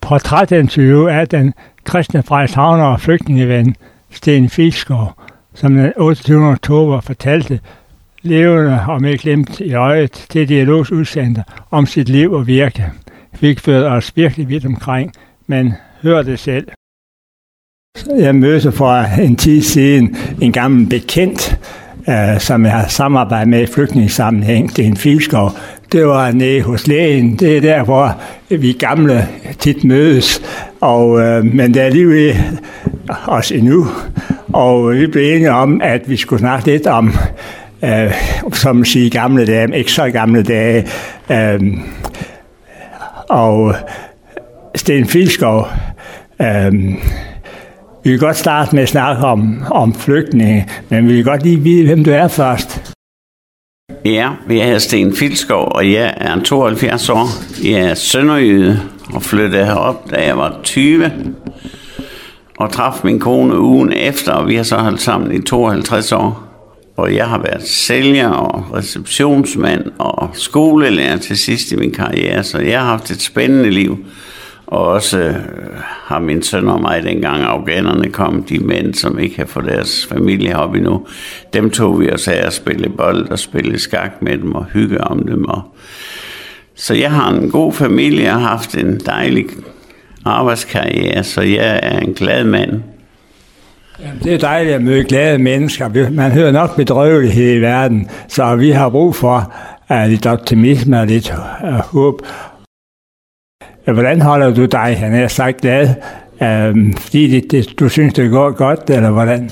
portrætinterview af den kristne Frederikshavner og flygtningeven Sten Filskov, som den 28. oktober fortalte levende og med glimt i øjet til Dialogs udsendte om sit liv og virke. Fik ført os virkelig vidt omkring, men hør det selv. Jeg mødte for en tid siden en gammel bekendt, som jeg har samarbejdet med i flygtningesammenhæng, Sten Filskov. Det var nede hos lægen. Det er der, hvor vi gamle tit mødes. Men det er alligevel os endnu. Og vi blev enige om, at vi skulle snakke lidt om, som man siger, gamle dage, ikke så gamle dage. Og Sten Filskov, vi vil godt starte med at snakke om flygtninge, men vi vil godt lige vide, hvem du er først. Ja, jeg er Sten Filskov, og jeg er 72 år. Jeg er sønderjyde og flyttede herop, da jeg var 20. Og traf min kone ugen efter, og vi har så holdt sammen i 52 år. Og jeg har været sælger og receptionsmand og skolelærer til sidst i min karriere, så jeg har haft et spændende liv. Og også har min søn og mig, dengang afghanerne kom, de mænd, som ikke har fået deres familie op endnu, dem tog vi os af at spille bold og spille skak med dem og hygge om dem. Så jeg har en god familie og har haft en dejlig arbejdskarriere, så jeg er en glad mand. Jamen, det er dejligt at møde glade mennesker. Man hører nok bedrøvelighed i verden, så vi har brug for lidt optimisme og lidt håb. Hvordan holder du dig, han er sagt glad? Fordi du synes, det går godt, eller hvordan?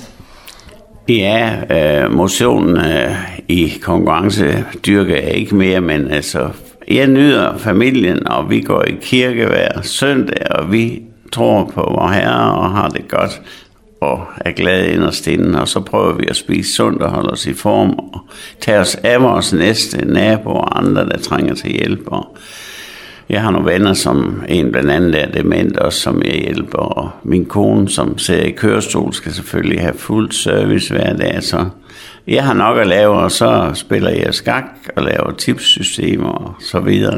Ja, motionen i konkurrence dyrker jeg ikke mere, men altså, jeg nyder familien, og vi går i kirke hver søndag, og vi tror på vor Herre og har det godt, og er glade inderst inden, og så prøver vi at spise sundt og holde os i form, og tage os af vores næste naboer og andre, der trænger til hjælp. Jeg har nogle venner, som en blandt andet er dement, også som jeg hjælper, og min kone, som sidder i kørestol, skal selvfølgelig have fuld service hver dag, så jeg har nok at lave, og så spiller jeg skak og laver tipssystemer og så videre.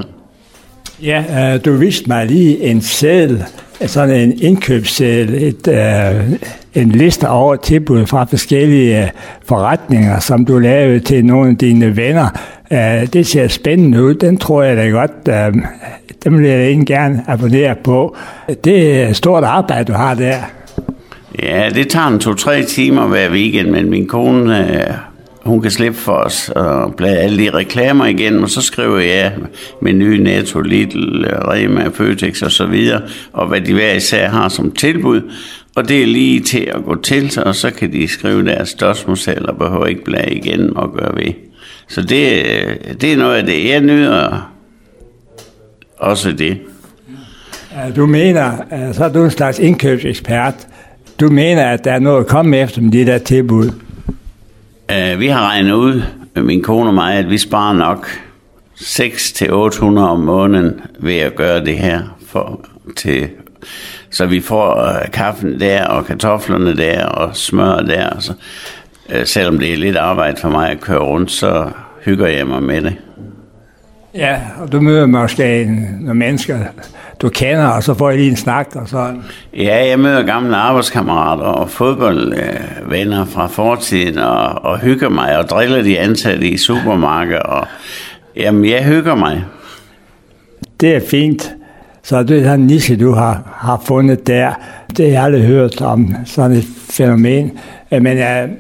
Ja, du viste mig lige en seddel, sådan en indkøbsseddel, en liste over tilbud fra forskellige forretninger, som du lavede til nogle af dine venner. Det ser spændende ud, den tror jeg da godt, den vil jeg egentlig gerne abonnere på. Det er et stort arbejde, du har der. Ja, det tager 2-3 timer hver weekend, men min kone, hun kan slippe for os og blade alle de reklamer igen, og så skriver jeg Meny, Netto, Lidl, Rema, Føtex og så videre, og hvad de hver især har som tilbud, og det er lige til at gå til, og så kan de skrive deres dødsmodel og behøver ikke blade igen og gøre ved. Så det er noget af det, jeg nyder også det. Du mener, så er du en slags indkøbsekspert, du mener, at der er noget at komme efter med de der tilbud? Vi har regnet ud, min kone og mig, at vi sparer nok 600-800 om måneden ved at gøre det her. Så vi får kaffen der, og kartoflerne der, og smør der. Så, selvom det er lidt arbejde for mig at køre rundt, så hygger jeg mig med det. Ja, og du møder måske nogle mennesker, du kender, og så får I lige en snak og sådan. Ja, jeg møder gamle arbejdskammerater og fodboldvenner fra fortiden, og hygger mig og driller de ansatte i supermarked, og jamen, jeg hygger mig. Det er fint. Så det er den niche, du har fundet der. Det har jeg aldrig hørt om, sådan et fænomen. Men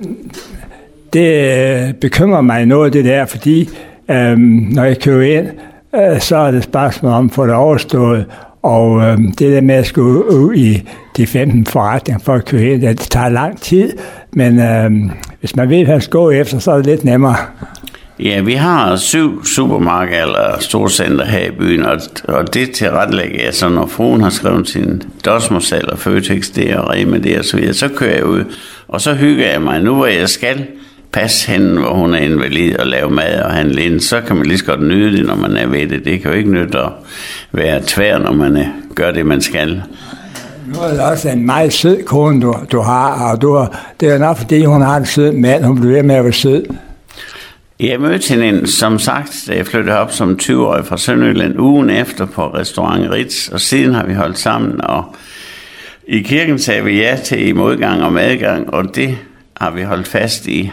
det bekymrer mig noget, det der, fordi når jeg køber ind, så er det spørgsmål om at få det overstået. Og det der med at skulle ud i de 15 forretninger for at købe ind, det tager lang tid. Men hvis man ved, hvad man skal gå efter, så er det lidt nemmere. Ja, vi har 7 supermarkeder eller storcenter her i byen, og det tilrettelægger jeg, så når fruen har skrevet sin dosmosal og Føtex det og Rema det og så videre, så kører jeg ud, og så hygger jeg mig. Nu hvor jeg skal passe hende, hvor hun er invalid og lave mad og handle ind, så kan man lige så godt nyde det, når man er ved det. Det kan jo ikke nytte at være tvær, når man gør det, man skal. Nu er det også en meget sød kone, du har, og det er nok fordi, hun har en sød mand, hun bliver ved med at være sød. Jeg mødte hende, som sagt, da jeg flyttede op som 20-årig fra Sønderjylland ugen efter på restaurant Ritz, og siden har vi holdt sammen, og i kirken sagde vi ja til i modgang og medgang, og det har vi holdt fast i,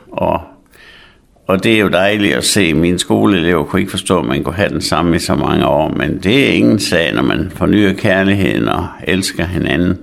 og det er jo dejligt at se. Mine skoleelever kunne ikke forstå, at man kunne have den samme i så mange år, men det er ingen sag, når man fornyer kærligheden og elsker hinanden.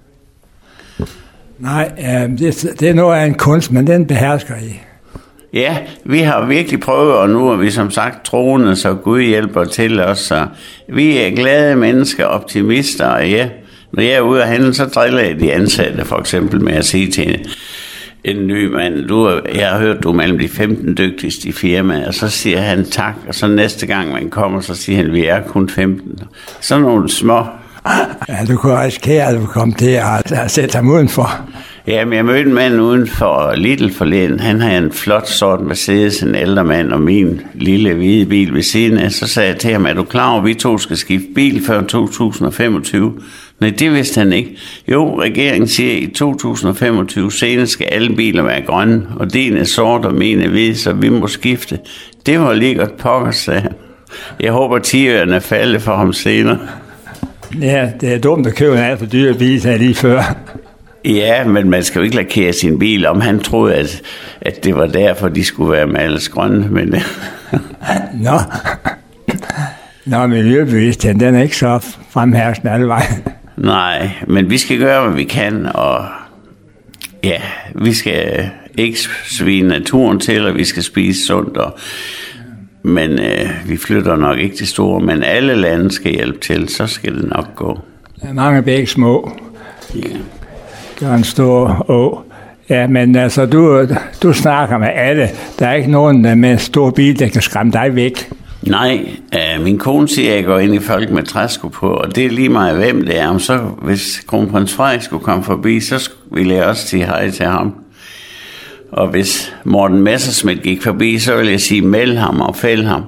Nej, det er noget af en kunst, men den behersker I. Ja, vi har virkelig prøvet, og nu er vi som sagt troende, så Gud hjælper til os. Så vi er glade mennesker, optimister, og ja, når jeg er ude at handle, så driller jeg de ansatte for eksempel med at sige til en ny mand, jeg har hørt, du er mellem de 15 dygtigste i firmaet, og så siger han tak, og så næste gang man kommer, så siger han, vi er kun 15. Sådan nogle små. Ja, du kunne risikere, at du kom til at sætte ham udenfor. Jamen, jeg mødte en mand uden for Lidl forleden. Han havde en flot sort Mercedes, en ældre mand, og min lille hvide bil ved siden af. Så sagde jeg til ham, er du klar over, at vi to skal skifte bil før 2025? Nej, det vidste han ikke. Jo, regeringen siger, at i 2025 senere skal alle biler være grønne, og din er sort, og min er hvid, så vi må skifte. Det var lige godt pokker, sagde han. Jeg håber, tiøren er faldet for ham senere. Ja, det er dumt at købe en alt for dyr bil, sagde lige før. Ja, men man skal jo ikke lakere sin bil, om han troede, at det var derfor, de skulle være malesgrønne. Men Nå, miljøbevidstheden, den er ikke så fremherskende alle vejen. Nej, men vi skal gøre, hvad vi kan, og ja, vi skal ikke svine naturen til, og vi skal spise sundt, men vi flytter nok ikke til store, men alle lande skal hjælpe til, så skal det nok gå. Der er mange begge små. Ja. Der er en stor å. Ja, men altså, du snakker med alle. Der er ikke nogen der med en stor bil, der kan skræmme dig væk. Nej, min kone siger, at jeg går ind i folk med træsko på, og det er lige meget, hvem det er. Så hvis kronprins Frederik skulle komme forbi, så ville jeg også sige hej til ham. Og hvis Morten Messerschmidt gik forbi, så ville jeg sige, meld ham og fæld ham.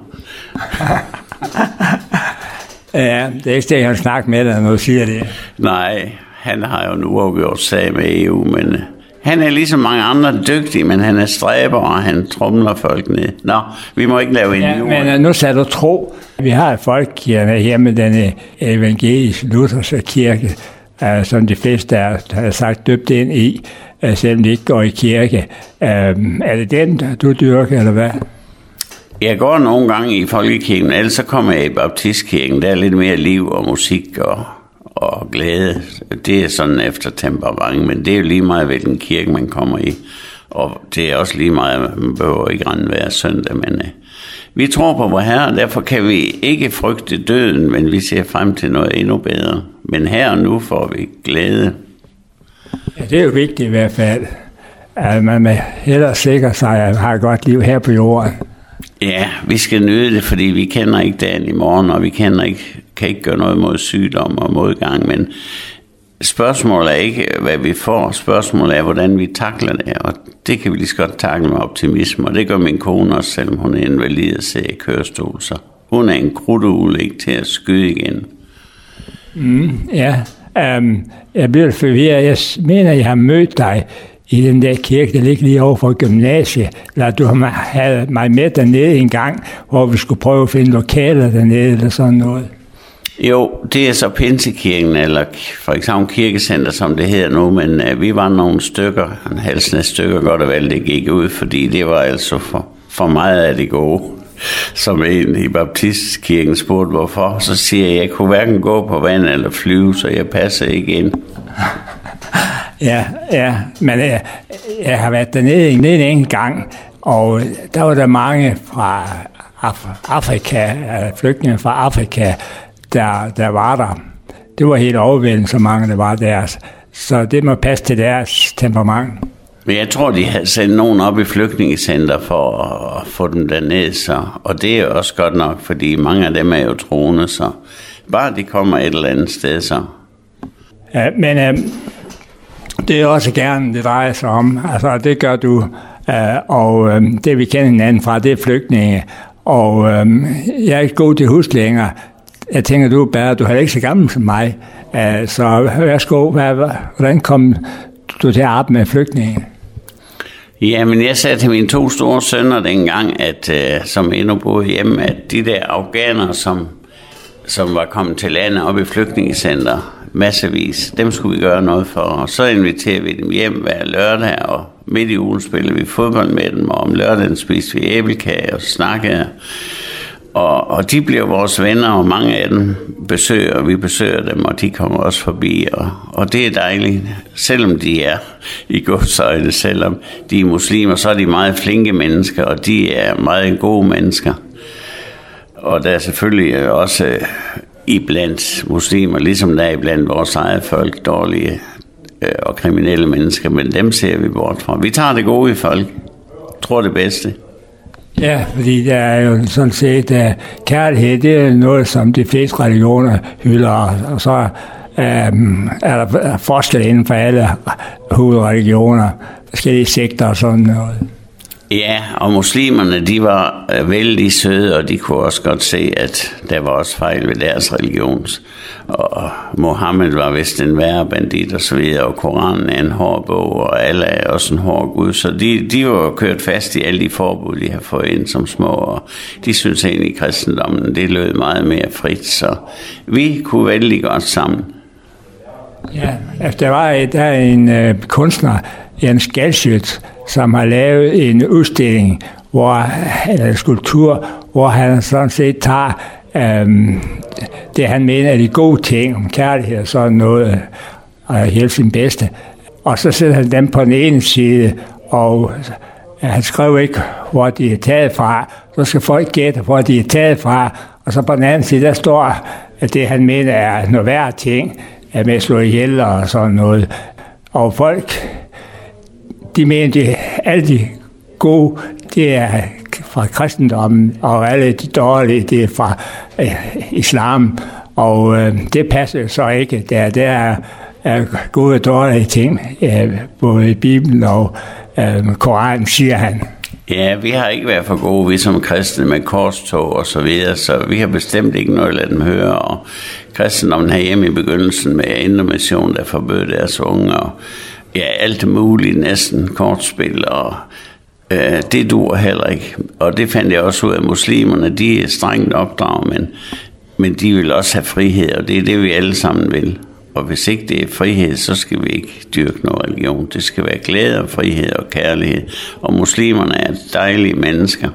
Ja, det er ikke det, jeg har snakket med dig, når du siger det. Nej, han har jo en uafgjort sag med EU, men han er ligesom mange andre dygtig, men han er stræber, og han tromler folk ned. Nå, vi må ikke lave en jord. Men nu sagde du tro. Vi har folkekirken her med den evangelisk lutherske kirke, som de fleste har sagt døbt ind i, selvom de ikke går i kirke. Er det den, du dyrker, eller hvad? Jeg går nogle gange i folkekirken, ellers så kommer jeg i baptistkirken. Der er lidt mere liv og musik og glæde. Det er sådan efter temperament, men det er jo lige meget, hvilken kirke man kommer i. Og det er også lige meget, man behøver ikke rende hver søndag, men vi tror på vor Herre, og derfor kan vi ikke frygte døden, men vi ser frem til noget endnu bedre. Men her og nu får vi glæde. Ja, det er jo vigtigt i hvert fald, at man hellere sikre sig, at man har et godt liv her på jorden. Ja, vi skal nyde det, fordi vi kender ikke dagen i morgen, og vi kan ikke gøre noget mod sygdom og modgang, men spørgsmålet er ikke, hvad vi får. Spørgsmålet er, hvordan vi takler det, og det kan vi lige så godt takle med optimisme, og det gør min kone også, selvom hun er invalid og sidder i kørestol, så hun er en krudtugle, ikke til at skyde igen. Ja, jeg bliver forvirret. Jeg mener, jeg har mødt dig i den der kirke, der ligger lige over for gymnasiet, eller du havde mig med dernede en gang, hvor vi skulle prøve at finde lokaler dernede, eller sådan noget. Jo, det er så Pinsekirken, eller for eksempel kirkecenter, som det hedder nu, men vi var nogle stykker, en halsende stykker godt og vel, det gik ud, fordi det var altså for meget af det gode. Som en i baptistkirken spurgte, hvorfor, så siger jeg, at jeg kunne hverken gå på vand eller flyve, så jeg passer ikke ind. Ja, men jeg har været dernede en gang, og der var der mange fra Afrika, flygtninge fra Afrika, der var der. Det var helt overvældende, så mange der var der. Så det må passe til deres temperament. Men jeg tror, de havde sendt nogen op i flygtningecenter for at få dem derned, så. Og det er også godt nok, fordi mange af dem er jo troende, så bare de kommer et eller andet sted, så. Ja, men det er også gerne, det drejer sig om. Altså, det gør du, og det vi kender hinanden fra, det er flygtninge. Og jeg er ikke god til hus længere. Jeg tænker, du er ikke så gammel som mig. Så værsgo, hvordan kom du til at arbejde med flygtninge? Ja, men jeg sagde til mine 2 store sønner dengang, at som endnu boede hjemme, at de der afghanere, som var kommet til landet op i flygtningecenter massevis, dem skulle vi gøre noget for. Og så inviterede vi dem hjem hver lørdag, og midt i ugen spillede vi fodbold med dem, og om lørdagen spiste vi æblekage og snakkede. Og de bliver vores venner, og mange af dem besøger, vi besøger dem, og de kommer også forbi. Og det er dejligt, selvom de er i godsøjne, selvom de er muslimer, så er de meget flinke mennesker, og de er meget gode mennesker. Og der er selvfølgelig også iblandt muslimer, ligesom der er iblandt vores eget folk, dårlige og kriminelle mennesker, men dem ser vi bort fra. Vi tager det gode i folk, tror det bedste. Ja, fordi der er jo sådan set, kærlighed, det er noget, som de fleste religioner hylder, og så er der forskel inden for alle hovedreligioner, forskellige sekter og sådan noget. Ja, og muslimerne, de var vældig søde, og de kunne også godt se, at der var også fejl ved deres religion. Og Mohammed var vist en værre bandit og så videre, og Koranen er en hård bog, og Allah er også en hård Gud. Så de var kørt fast i alle de forbud, de har fået ind som små, og de synes egentlig, at kristendommen, det lød meget mere frit, så vi kunne vældig godt sammen. Ja, der er en kunstner, Jens Galschiøt, som har lavet en udstilling, eller en skulptur, hvor han sådan set tager det, han mener er de gode ting om kærlighed og sådan noget, og hjælpe sin bedste. Og så sætter han dem på den ene side, og han skriver ikke, hvor de er taget fra. Så skal folk gætte, hvor de er taget fra. Og så på den anden side, der står, at det, han mener er noget værre ting, med at slå ihjel og sådan noget. Og folk, de mener, at alle de gode, det er fra kristendommen, og alle de dårlige, det er fra islam. Og det passer så ikke. Der er gode og dårlige ting, både i Bibelen og Koranen, siger han. Ja, vi har ikke været for gode, vi som kristne med korstog og så videre, så vi har bestemt ikke noget at lade dem høre. Og kristendommen herhjemme i begyndelsen med Indre Mission, der forbød deres unge, og ja, alt muligt, næsten kortspil, og det dur heller ikke. Og det fandt jeg også ud af, muslimerne, de er strengt opdraget, men de vil også have frihed, og det er det, vi alle sammen vil. Og hvis ikke det er frihed, så skal vi ikke dyrke noget religion. Det skal være glæde og frihed og kærlighed. Og muslimerne er dejlige mennesker.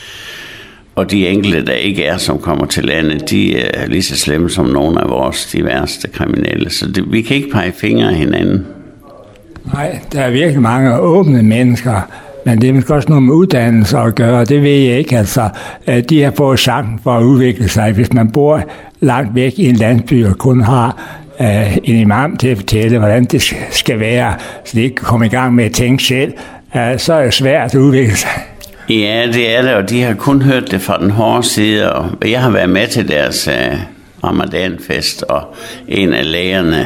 Og de enkelte, der ikke er, som kommer til landet, de er lige så slemme som nogle af de værste kriminelle. Så vi kan ikke pege fingre af hinanden. Nej, der er virkelig mange åbne mennesker, men det er måske også noget med uddannelse at gøre, det ved jeg ikke. Altså, de har fået chancen for at udvikle sig. Hvis man bor langt væk i en landsby og kun har en imam til at fortælle, hvordan det skal være, så de ikke kan komme i gang med at tænke selv, så er det svært at udvikle sig. Ja, det er det, og de har kun hørt det fra den hårde side, og jeg har været med til deres ramadanfest, og en af lægerne,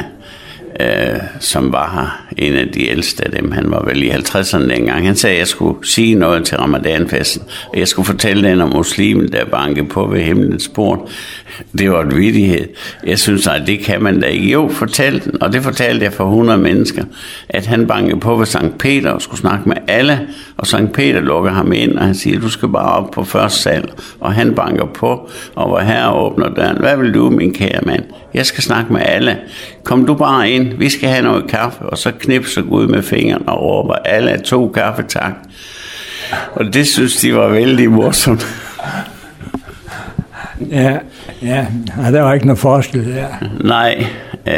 som var her, en af de ældste af dem, han var vel i 50'erne dengang, han sagde, at jeg skulle sige noget til ramadanfesten, og jeg skulle fortælle den om muslimen, der bankede på ved himlens port. Det var en vittighed. Jeg synes, at det kan man da ikke. Jo, fortæl den, og det fortalte jeg for 100 mennesker, at han bankede på ved Sankt Peter og skulle snakke med alle, og Sankt Peter lukker ham ind, og han siger, du skal bare op på første sal, og han banker på, og hvor herre åbner døren. Hvad vil du, min kære mand? Jeg skal snakke med alle. Kom du bare ind, vi skal have noget kaffe, og så knipser Gud med fingrene og råber, alle 2 kaffe, tak. Og det synes de var vældig morsomt. Ja, der var ikke noget forskel der. Nej,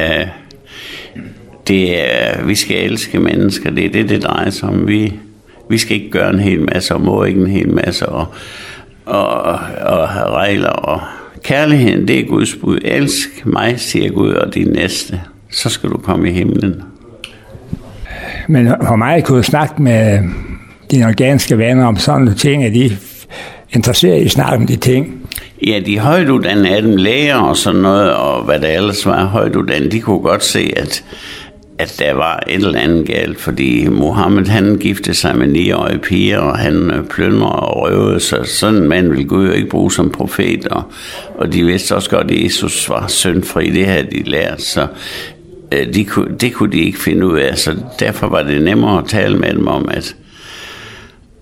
vi skal elske mennesker, det er det drejer sig om. Vi skal ikke gøre en hel masse, og må ikke en hel masse, og have regler, og kærligheden, det er Guds bud. Elsk mig, siger Gud, og din næste, så skal du komme i himlen. Men hvor meget kunne du snakke med dine organiske venner om sådan nogle ting, at de interesseret i at snakke om de ting? Ja, de højtuddannede af dem, læger og sådan noget, og hvad der ellers var højtuddannede, de kunne godt se, at der var et eller andet galt, fordi Mohammed, han giftede sig med 9-årige piger, og han plyndrede og røvede, så sådan en mand ville Gud jo ikke bruge som profet, og de vidste også godt, at Jesus var syndfri, det havde de lært, så det kunne de ikke finde ud af, så derfor var det nemmere at tale med dem om,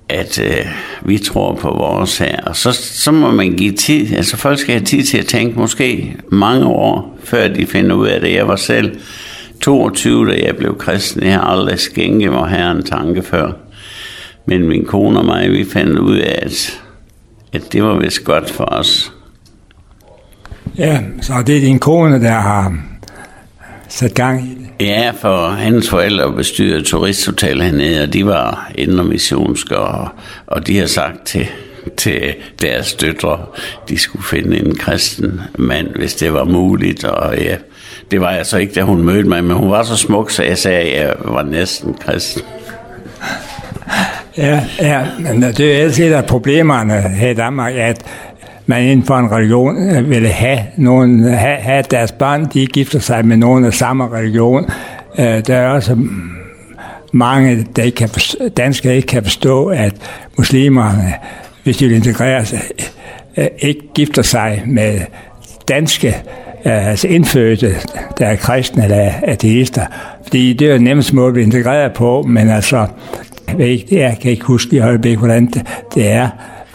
at vi tror på vores her. Og så må man give tid. Altså folk skal have tid til at tænke måske mange år, før de finder ud af det. Jeg var selv 22, da jeg blev kristen. Jeg har aldrig skænket mig her en tanke før. Men min kone og mig, vi fandt ud af, at det var vist godt for os. Ja, så det er din kone, der har sat gang i det? Ja, for hans forældre bestyrede turisthotel hernede, og de var indremissionske, og de har sagt til deres døtre, de skulle finde en kristen mand, hvis det var muligt. Og ja, det var altså ikke, da hun mødte mig, men hun var så smuk, så jeg sagde, at jeg var næsten kristen. Ja, men det er altid et af problemerne her i Danmark, at man inden for en religion ville have deres børn, de gifter sig med nogen af samme religion. Der er også mange, danskere ikke kan forstå, at muslimerne, hvis de vil integrere sig, ikke gifter sig med danske, altså indfødte, der er kristne eller ateister. Fordi det er jo nemmest måde at blive integreret på, men altså, jeg kan ikke huske i øjeblikket, hvordan det er.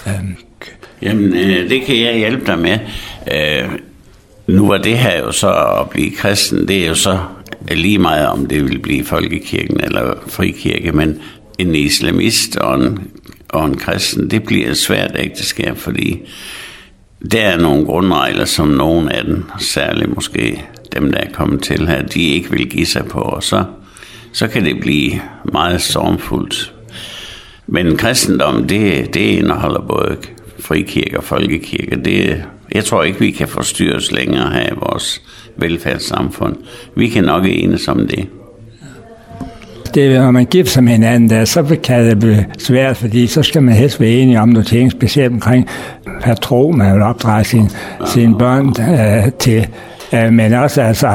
Jamen, det kan jeg hjælpe dig med. Nu var det her jo så at blive kristen, det er jo så lige meget, om det vil blive folkekirken eller frikirke, men en islamist og en kristen, det bliver et svært ægteskab, fordi der er nogle grundregler, som nogle af dem, særligt måske dem, der er kommet til her, de ikke vil give sig på, og så kan det blive meget stormfuldt. Men kristendom, det indeholder både frikirke og folkekirke. Jeg tror ikke, vi kan forstyrres længere her i vores velfærdssamfund. Vi kan nok enes om det. Det når man gifter sig med hinanden, så kan det blive svært, fordi så skal man helst være enige om nogle ting, specielt omkring hvad tro man vil opdrage sine børn til. Men også altså,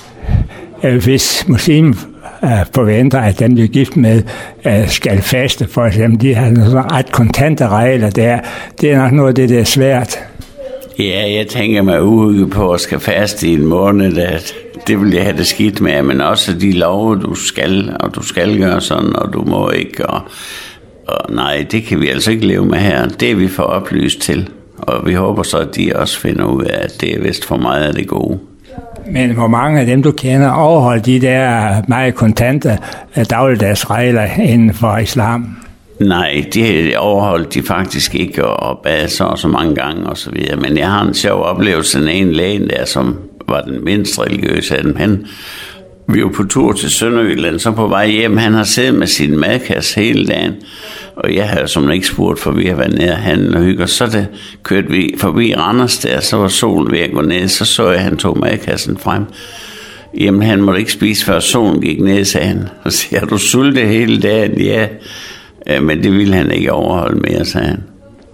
hvis muslimer forventer, at dem, de er gift med, skal faste, for eksempel. De har sådan ret kontante regler der. Det er nok noget af det, der er svært. Ja, jeg tænker mig uhygge på at skal faste i en måned, at det vil jeg have det skidt med, men også de love, du skal gøre sådan, og du må ikke, og nej, det kan vi altså ikke leve med her. Det er vi for oplyst til, og vi håber så, at de også finder ud af, at det er vist for meget af det gode. Men hvor mange af dem, du kender, overholder de der meget kontante dagligdags regler inden for islam? Nej, det overholdt de faktisk ikke, og bad så mange gange og så videre. Men jeg har en sjov oplevelse af en læge der, som var den mindst religiøse af dem. Vi var på tur til Sønderjylland, så på vej hjem, han har siddet med sin madkasse hele dagen. Og jeg havde som ikke spurgt, for vi har været nede og handle og hygge. Og så kørte vi forbi Randers der, så var solen ved at gå ned. Så så jeg, at han tog madkassen frem. Jamen, han måtte ikke spise, før solen gik ned, sagde han. Og så siger, har du sultet hele dagen? Ja, men det ville han ikke overholde mere, sagde han.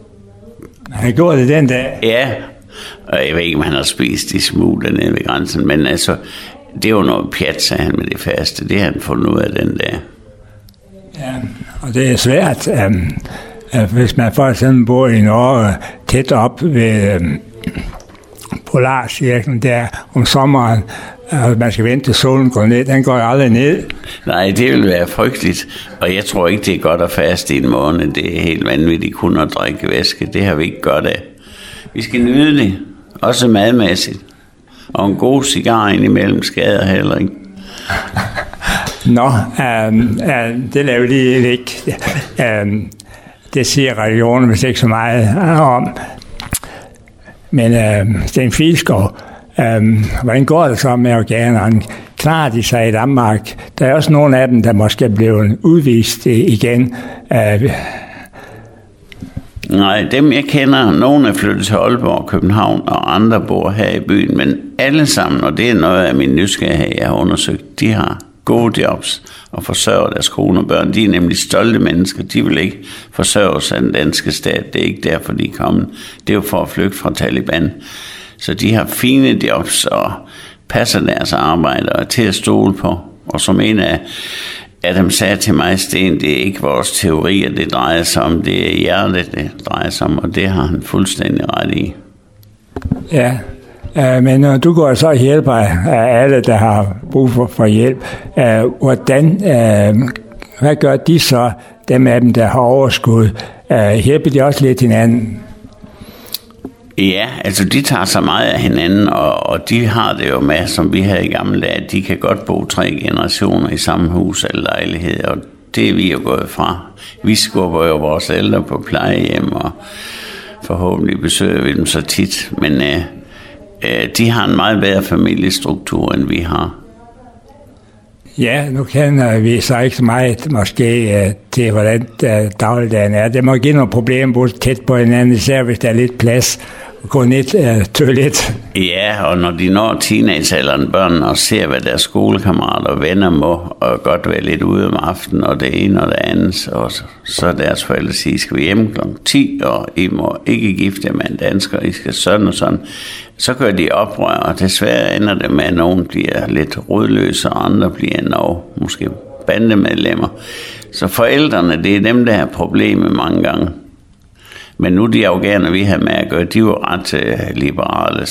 Han gjorde det den dag? Ja, og jeg ved ikke, om han har spist de smug dernede ved grænsen. Men altså, det var noget pjat, sagde han med det faste. Det har han fundet ud af den dag. Ja, og det er svært, hvis man for eksempel bor i Norge tæt op ved Polarcirklen der om sommeren, og man skal vente til solen går ned, den går aldrig ned. Nej, det vil være frygteligt, og jeg tror ikke, det er godt at faste i en måned. Det er helt vanvittigt kun at drikke væske. Det har vi ikke godt af. Vi skal nyde det, også madmæssigt. Og en god cigar indimellem skader heller ikke. Nå, det laver de ikke. Det siger religionen vist ikke så meget om. Men Sten Filskov, hvordan går det så med organerne? Klarer de sig i Danmark? Der er også nogle af dem, der måske er blevet udvist igen. Nej, dem jeg kender, nogle er flyttet til Aalborg, København, og andre bor her i byen, men alle sammen, og det er noget af min nysgerrighed, jeg har undersøgt, de har gode jobs og forsørger deres kone og børn. De er nemlig stolte mennesker, de vil ikke forsørges af den danske stat, det er ikke derfor, de er kommet. Det er jo for at flygte fra Taliban. Så de har fine jobs og passer deres arbejde og er til at stole på. Og som en af dem sagde til mig, Sten, det er ikke vores teorier, det drejer sig om, det er hjertet, det drejer sig om, og det har han fuldstændig ret i. Ja, men du går så og hjælper alle, der har brug for hjælp. Hvordan Hvad gør de så, dem af dem, der har overskud? Hjælper de også lidt hinanden? Ja, altså de tager så meget af hinanden, og de har det jo med, som vi havde i gamle dage, at de kan godt bo 3 generationer i samme hus eller lejlighed, og det er vi jo gået fra. Vi skubber jo vores ældre på plejehjem, og forhåbentlig besøger vi dem så tit, men de har en meget bedre familiestruktur, end vi har. Ja, nu kender vi så ikke så meget måske til, hvordan dagligdagen er. Det må give nogle problemer, både tæt på hinanden, især hvis der er lidt plads og gå ned toilet. Ja, og når de når teenagealderen, børn, og ser, hvad deres skolekammerater og venner må, og godt være lidt ude om aftenen, og det ene og det andet, og så deres forældre siger, skal vi hjem kl. 10, og I må ikke gifte jer med en dansker, I skal sådan og sådan. Så gør de oprør, og desværre ender det med, at nogen bliver lidt rodløse, og andre bliver måske bandemedlemmer. Så forældrene, det er dem, der har problemer mange gange. Men nu de afghanere, vi har med at gøre, de var ret liberale,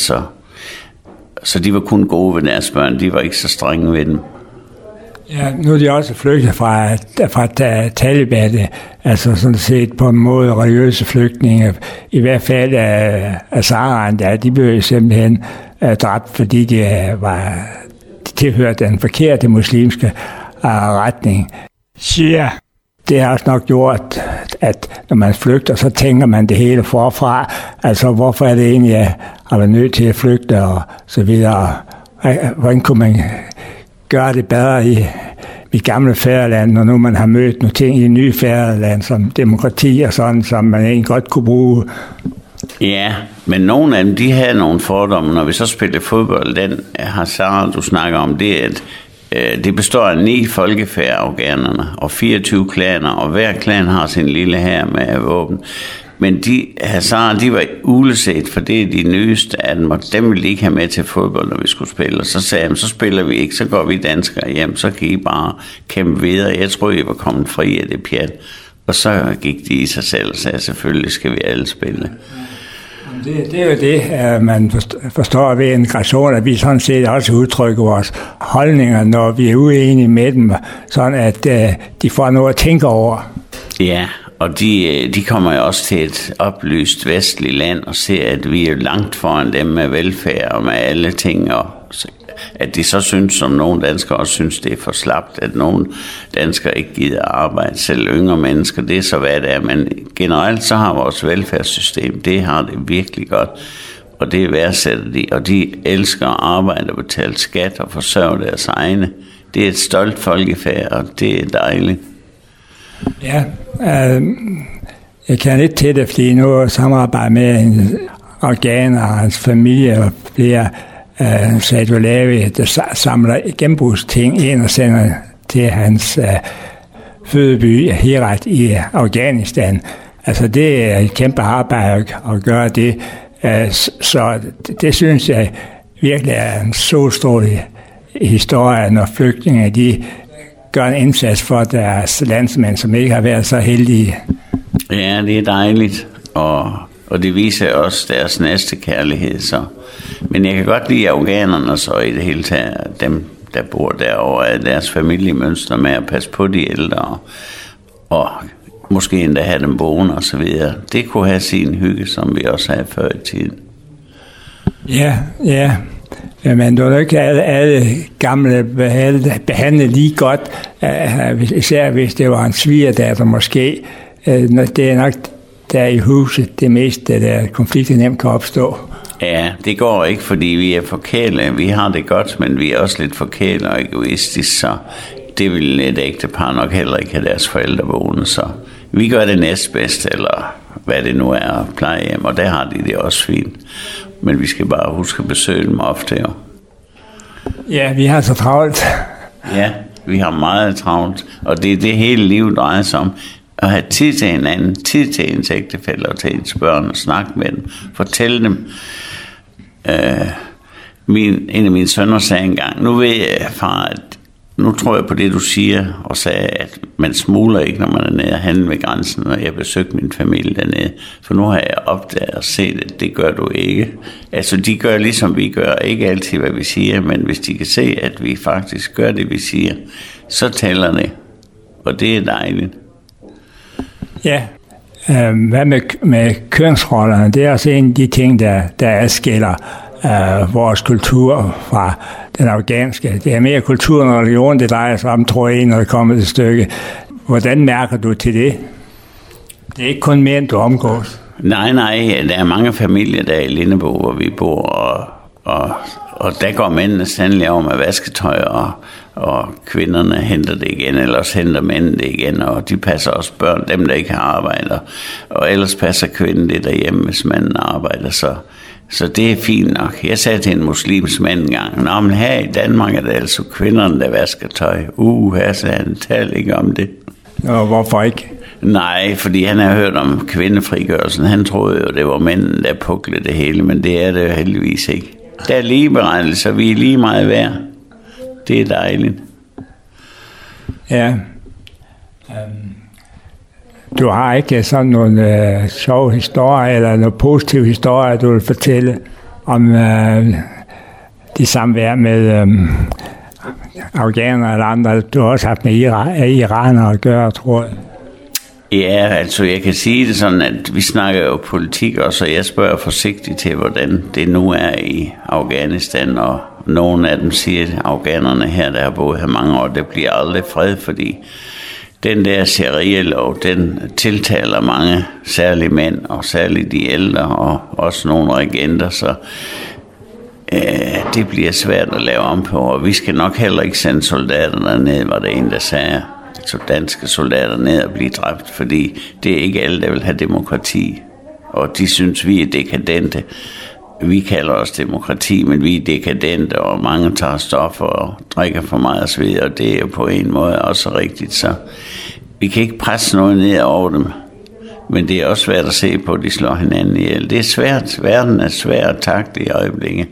så de var kun gode ved deres børn. De var ikke så strenge ved dem. Ja, nu er de også flygtet fra Taliban, altså sådan set på en måde religiøse flygtninge. I hvert fald af Saharaen, de blev simpelthen dræbt, fordi de tilhørte den forkerte muslimske retning. Shia. Det har også nok gjort, at når man flygter, så tænker man det hele forfra. Altså, hvorfor er det egentlig, at jeg var nødt til at flygte og så videre? Hvordan kunne man gøre det bedre i mit gamle fædreland, når nu man har mødt nogle ting i et nye fædreland, som demokrati og sådan, som man egentlig godt kunne bruge? Ja, men nogle af dem, de havde nogle fordomme. Når vi så spillede fodbold, den har Sarah, du snakker om, det at det består af 9 folkefærd afghanerne og 24 klaner, og hver klan har sin lille hær med våben. Men de var uleset, for det er de nyeste af dem, og dem ville de ikke have med til fodbold, når vi skulle spille. Og så sagde de, så spiller vi ikke, så går vi danskere hjem, så kan I bare kæmpe videre. Jeg troede, I var kommet fri af det pjat. Og så gik de i sig selv og sagde, selvfølgelig skal vi alle spille. Det er jo det, man forstår ved integration, at vi sådan set også udtrykker vores holdninger, når vi er uenige med dem, sådan at de får noget at tænke over. Ja, og de kommer jo også til et oplyst vestligt land og ser, at vi er langt foran dem med velfærd og med alle ting, og at de så synes, som nogle danskere også synes, det er for slapt, at nogle danskere ikke gider arbejde, selv yngre mennesker, det er så hvad det er, men generelt så har vores velfærdssystem, det har det virkelig godt, og det værdsætter de, og de elsker at arbejde og betale skat og forsørge deres egne. Det er et stolt folkefærd, og det er dejligt. Ja, jeg kan lidt til det, fordi nu samarbejder med en afghaner og hans familie og flere Sadulawi, der samler genbrugsting ind og sender til hans fødeby Herat i Afghanistan. Altså det er et kæmpe arbejde at gøre det. Så det synes jeg virkelig er en solstrålig historie, når flygtninge de gør en indsats for deres landsmænd, som ikke har været så heldige. Ja, det er dejligt, og det viser også deres næste kærlighed. Så. Men jeg kan godt lide afghanerne så i det hele taget, dem der bor derovre, deres familiemønster med at passe på de ældre, og måske endda have dem boende og så videre. Det kunne have sin hygge, som vi også havde før i tiden. Ja. Men du er ikke alle gamle behandlet lige godt, især hvis det var en svigerdatter måske. Det er nok der i huset det meste, der konflikter nemt kan opstå. Ja, det går ikke, fordi vi er forkælet. Vi har det godt, men vi er også lidt forkælet og egoistisk, så det vil et ægtepar nok heller ikke have deres forældre boende. Så vi gør det næstbedste, eller hvad det nu er, plejehjem, og der har de det også fint. Men vi skal bare huske at besøge dem ofte, jo. Ja, vi har så travlt. Ja, vi har meget travlt, og det er det hele livet drejer sig om. At have tid til hinanden, tid til ens ægtefæller og til ens børn, og snakke med dem, fortælle dem. En af mine sønner sagde engang, nu ved jeg, far, at nu tror jeg på det, du siger, og sagde, at man smuler ikke, når man er nede og handler ved grænsen, og jeg besøgte min familie dernede. For nu har jeg opdaget og set, at det gør du ikke. Altså, de gør ligesom vi gør, ikke altid, hvad vi siger, men hvis de kan se, at vi faktisk gør det, vi siger, så tæller det. og det er dejligt. Ja, hvad med kønsrollerne? Det er også en af de ting, der adskiller vores kultur fra den afghanske. Det er mere kultur og religion, det drejer sig om, tror jeg, når det kommer til stykket. Hvordan mærker du til det? Det er ikke kun mere, end du omgås. Nej, der er mange familier der i Lindebo, hvor vi bor, og der går mændene sandelig om at vasketøj, og kvinderne henter det igen, eller også henter mændene det igen, og de passer også børn, dem der ikke har arbejder, og ellers passer kvinden det derhjemme, hvis manden arbejder, så det er fint nok. Jeg sagde til en muslims mand engang, nå, men her i Danmark er det altså kvinderne, der vasker tøj. Her sagde han, tal ikke om det. Og hvorfor ikke? Nej, fordi han har hørt om kvindefrigørelsen. Han troede jo, det var mænden, der puklede det hele, men det er det jo heldigvis ikke. Der er ligeberegnelse, vi er lige meget værd. Det er dejligt. Ja. Du har ikke sådan nogle sjove historier, eller nogle positive historier, du vil fortælle om de samvær med afghanere eller andre. Du har også haft med iranere at gøre, tror jeg. Ja, altså jeg kan sige det sådan, at vi snakker jo politik også, og jeg spørger forsigtigt til, hvordan det nu er i Afghanistan, og nogle af dem siger, at afghanerne her, der har boet her mange år, det bliver aldrig fred, fordi den der sharia-lov, den tiltaler mange, særligt mænd, og særligt de ældre, og også nogle regenter, så det bliver svært at lave om på, og vi skal nok heller ikke sende soldater derned, var det en, der sagde, så danske soldater ned og blive dræbt, fordi det er ikke alle, der vil have demokrati, og de synes, vi er dekadente. Vi kalder os demokrati, men vi er dekadente, og mange tager stoffer og drikker for meget og så videre, og det er jo på en måde også rigtigt, så vi kan ikke presse noget ned over dem, men det er også svært at se på, at de slår hinanden ihjel. Det er svært, verden er svær at takle i øjeblikket.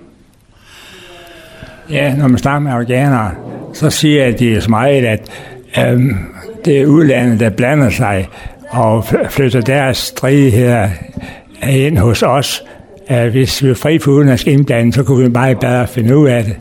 Ja, når man snakker med afghanere, så siger de så meget, at det er udlandet, der blander sig og flytter deres stridigheder ind hos os. Hvis vi er fri for udenlandsk indblanding, så kunne vi meget bedre finde ud af det.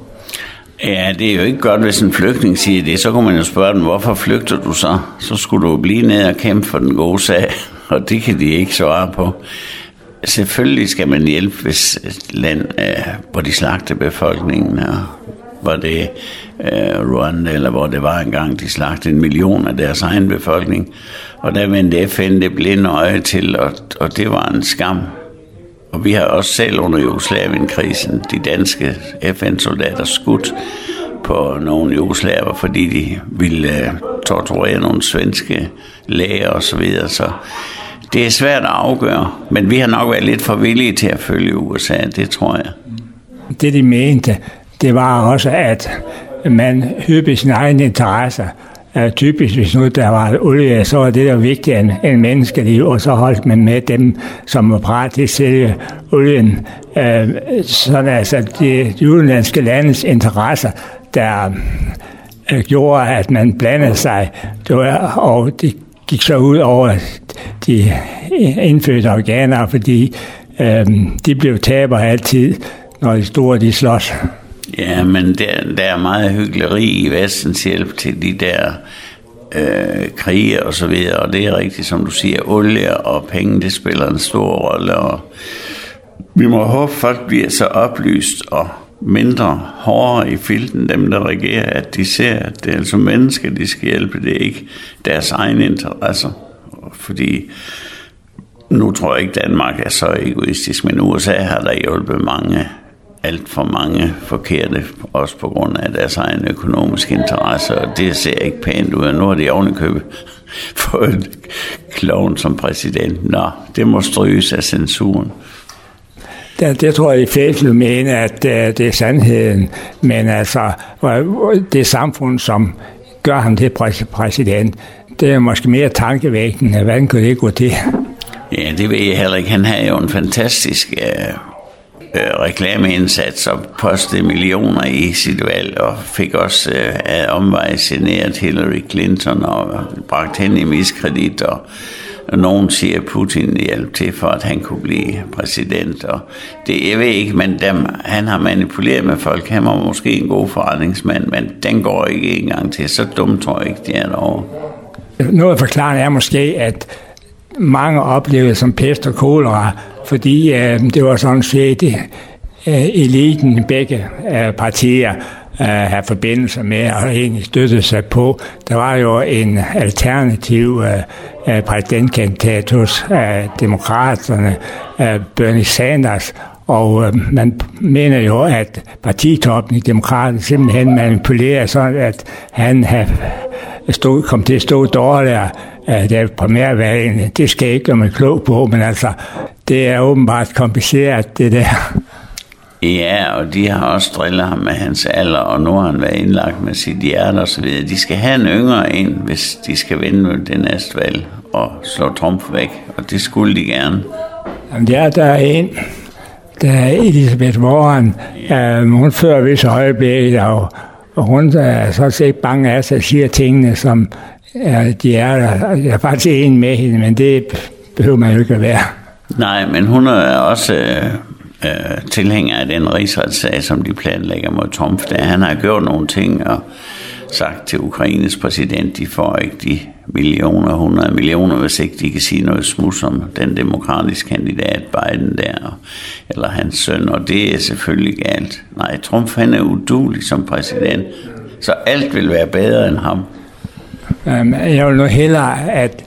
Ja, det er jo ikke godt, hvis en flygtning siger det. Så kunne man jo spørge dem, hvorfor flygter du så? Så skulle du blive ned og kæmpe for den gode sag, og det kan de ikke svare på. Selvfølgelig skal man hjælpe, hvis et land, hvor de slagte befolkningen, hvor det Rwanda, eller hvor det var engang, de slagte 1 million af deres egen befolkning. Og der vendte FN det blinde øje til, og det var en skam. Og vi har også selv under Jugoslavien-krisen, de danske FN-soldater skudt på nogle jugoslaver, fordi de ville torturere nogle svenske læger og så videre. Så det er svært at afgøre, men vi har nok været lidt for villige til at følge USA, det tror jeg. Det de mente, det var også, at man hyppede sine egne interesser. Typisk, hvis nu der var olie, så var det der vigtigt end menneskeliv, og så holdt man med dem, som var parat til at sælge olien. Sådan altså de udenlandske landes interesser, der gjorde, at man blandede sig, og det gik så ud over de indfødte afghanere, fordi de blev tabere altid, når de store de slås. Ja, men der er meget hykleri i Vestens hjælp til de der krige og så videre, og det er rigtigt, som du siger, olie og penge, det spiller en stor rolle, og vi må håbe, at folk bliver så oplyst og mindre hårdere i filten, dem der regerer, at de ser, at det er altså mennesker, de skal hjælpe, det er ikke deres egne interesser, fordi nu tror jeg ikke, Danmark er så egoistisk, men USA har der hjulpet alt for mange forkerte, også på grund af deres egen økonomiske interesser, og det ser ikke pænt ud, og nu har de ovenikøbet fået en klovn som præsident. Nå, det må stryges af censuren. Det tror jeg, de fleste mener, at det er sandheden, men altså, det samfund, som gør ham til præsident, det er måske mere tankevækkende. Hvordan kunne det gå til? Ja, det ved jeg heller ikke. Han har jo en fantastisk reklameindsats og postede millioner i sit valg, og fik også af omvej generet Hillary Clinton og bragt hende i miskredit, og nogen siger, at Putin hjalp til for, at han kunne blive præsident. Og det, jeg ved ikke, men han har manipuleret med folk. Han var måske en god forretningsmand, men den går ikke engang til. Så dumt tror jeg ikke, det er derovre. Noget forklarende er måske, at mange oplevede som pest og kolera, fordi det var sådan set eliten, begge partier, have forbindelser med og egentlig støttede sig på. Der var jo en alternativ præsidentkandidat hos demokraterne, Bernie Sanders, og man mener jo, at partitoppen i demokraterne simpelthen manipulerer sådan, at han kom til at stå dårligere der primærvalgene. Det skal jeg ikke gøre mig klog på, men altså, det er åbenbart kompliceret, det der. Ja, og de har også drillet ham med hans alder, og nu har han været indlagt med sit hjerte og så videre. De skal have en yngre en, hvis de skal vinde det næste valg og slå Trump væk, og det skulle de gerne. Jamen, der er en, der er Elizabeth Warren. Hun fører visse øjeblik, og hun er så set bange af sig og siger tingene, som de er der. Jeg er faktisk enig med hende, men det behøver man jo ikke at være. Nej, men hun er også tilhænger af den rigsretssag, som de planlægger mod Trump. Han har gjort nogle ting og sagt til Ukraines præsident, de får ikke de 100 millioner, hvis ikke de kan sige noget smuds om den demokratiske kandidat Biden der, eller hans søn, og det er selvfølgelig galt. Nej, Trump han er uduelig som præsident, så alt vil være bedre end ham. Jeg vil nu hellere,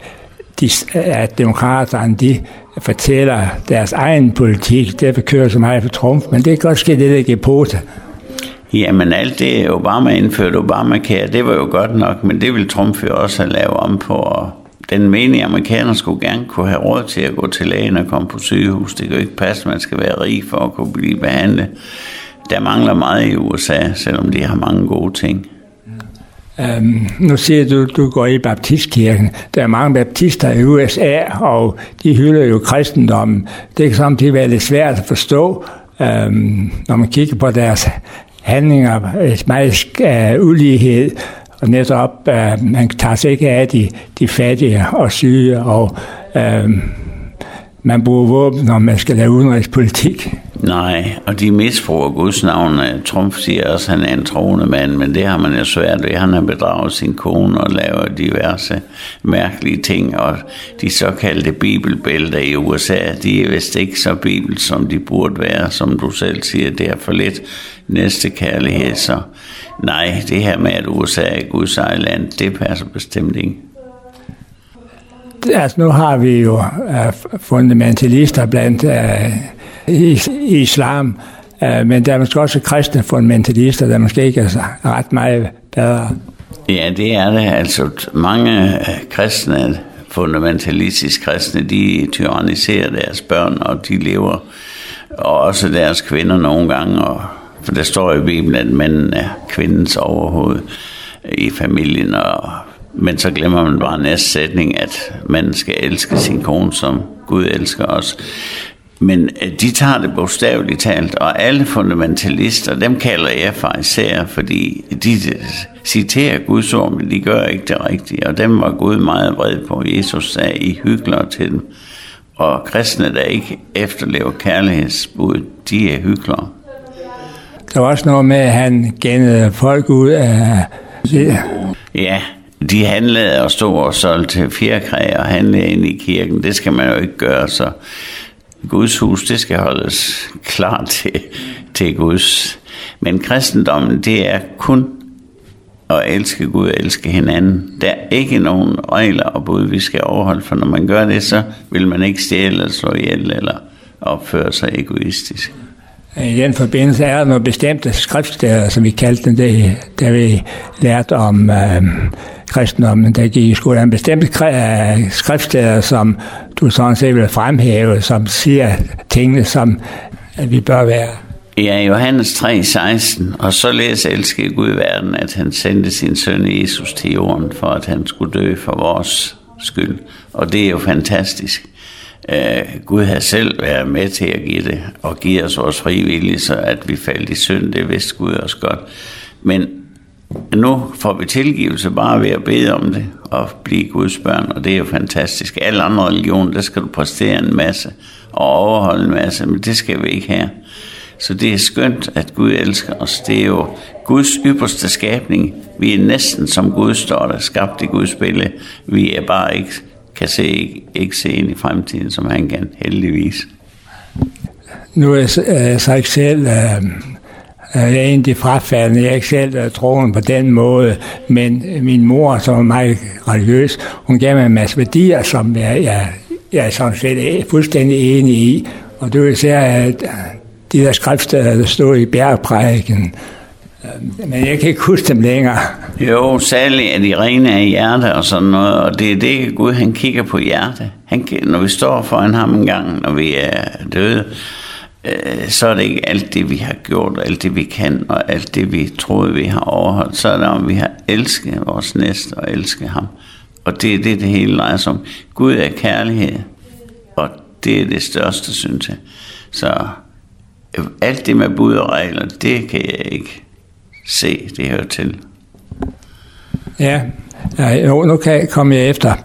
at demokraterne, de fortæller deres egen politik, derfor kører så meget for Trump, men det kan godt ske, det der giver på det. Jamen alt det Obama indførte, Obamacare, det var jo godt nok, men det ville Trump jo også have lavet om på, og den menige amerikaner skulle gerne kunne have råd til at gå til lægen og komme på sygehus. Det kan jo ikke passe, at man skal være rig for at kunne blive behandlet. Der mangler meget i USA, selvom de har mange gode ting. Nu siger du går i baptistkirken. Der er mange baptister i USA, og de hylder jo kristendommen. Det kan samtidig være lidt svært at forstå, når man kigger på deres handlinger, meget ulighed, og netop, man tager sig ikke af de fattige og syge, og man bruger våben, når man skal lave udenrigspolitik. Nej, og de misbruger Guds navn. Trump siger også, at han er en troende mand, men det har man jo svært ved. Han har bedraget sin kone og laver diverse mærkelige ting, og de såkaldte bibelbælter i USA, de er vist ikke så bibel, som de burde være, som du selv siger, det er for lidt næstekærlighed. Så nej, det her med, at USA er Guds eget land, det passer bestemt ikke. Altså, nu har vi jo fundamentalister blandt islam, men der er måske også kristne fundamentalister, der måske ikke er ret meget bedre. Ja, det er det. Altså, mange kristne, fundamentalistiske kristne, de tyranniserer deres børn, og de lever, og også deres kvinder nogle gange, for der står i Bibelen, at manden er kvindens overhoved i familien, men så glemmer man bare næste sætning, at manden skal elske sin kone, som Gud elsker os. Men de tager det bogstaveligt talt, og alle fundamentalister, dem kalder jeg farisæer, fordi de citerer Guds ord, men de gør ikke det rigtige, og dem var Gud meget vred på. Jesus sagde, I hyklere til dem, og kristne, der ikke efterlever kærlighedsbud, de er hyklere. Der var også noget med, at han gennede folk ud af... Ja, de handlede og stod og solgte fjerkræ og handlede ind i kirken. Det skal man jo ikke gøre, så Guds hus, det skal holdes klar til Guds. Men kristendommen, det er kun at elske Gud og elske hinanden. Der er ikke nogen regler og bud, vi skal overholde, for når man gør det, så vil man ikke stjæle eller slå ihjel eller opføre sig egoistisk. I den forbindelse er der nogle bestemte skriftsteder, som vi kaldte det, da vi lærte om kristendommen. Der gik i skole en bestemte skriftsteder, som du sådan set vil fremhæve, som siger tingene, som vi bør være. Ja, Johannes 3:16, og således elskede Gud verden, at han sendte sin søn Jesus til jorden, for at han skulle dø for vores skyld. Og det er jo fantastisk. Gud har selv været med til at give det, og give os vores frie vilje, så at vi faldt i synd, det vidste Gud også godt. Men nu får vi tilgivelse bare ved at bede om det, og blive Guds børn, og det er jo fantastisk. Alle andre religioner, der skal du præstere en masse, og overholde en masse, men det skal vi ikke have. Så det er skønt, at Gud elsker os. Det er jo Guds ypperste skabning. Vi er næsten som Gud står der, skabt i Guds billede. Vi er bare kan ikke se ind i fremtiden, som han kan, heldigvis. Nu er jeg så ikke selv... Jeg er egentlig frafaldende. Jeg er ikke selv troende på den måde, men min mor, som er meget religiøs, hun gav mig en masse værdier, som jeg er sådan set fuldstændig enig i. Og det vil sige, at de der skrifter, der stod i bjergprædiken, men jeg kan ikke huske dem længere. Jo, særligt er de rene af hjerte og sådan noget, og det er det Gud, han kigger på hjerte. Når vi står foran ham en gang, når vi er døde, så er det ikke alt det, vi har gjort, alt det, vi kan, og alt det, vi troede, vi har overholdt. Så er det, om vi har elsket vores næste og elsket ham. Og det er det hele drejer sig om. Gud er kærlighed, og det er det største, synes jeg. Så alt det med bud og regler, det kan jeg ikke se, det hører til. Ja, nu kommer jeg efter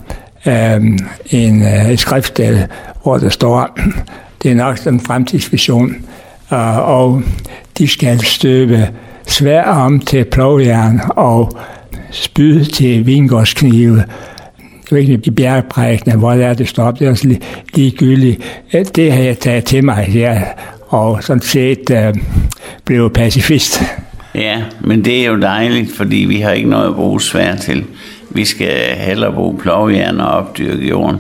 en skriftsted, hvor der står, det er nok en fremtidsvision, og de skal støbe sværd om til plovjern og spyd til vingårdsknive. Det er ikke de bjergprædikkene, hvor der det står op. Det er også ligegyldigt. Det har jeg taget til mig her, og sådan set blev pacifist. Ja, men det er jo dejligt, fordi vi har ikke noget at bruge sværd til. Vi skal hellere bruge plovjern og opdyrke jorden.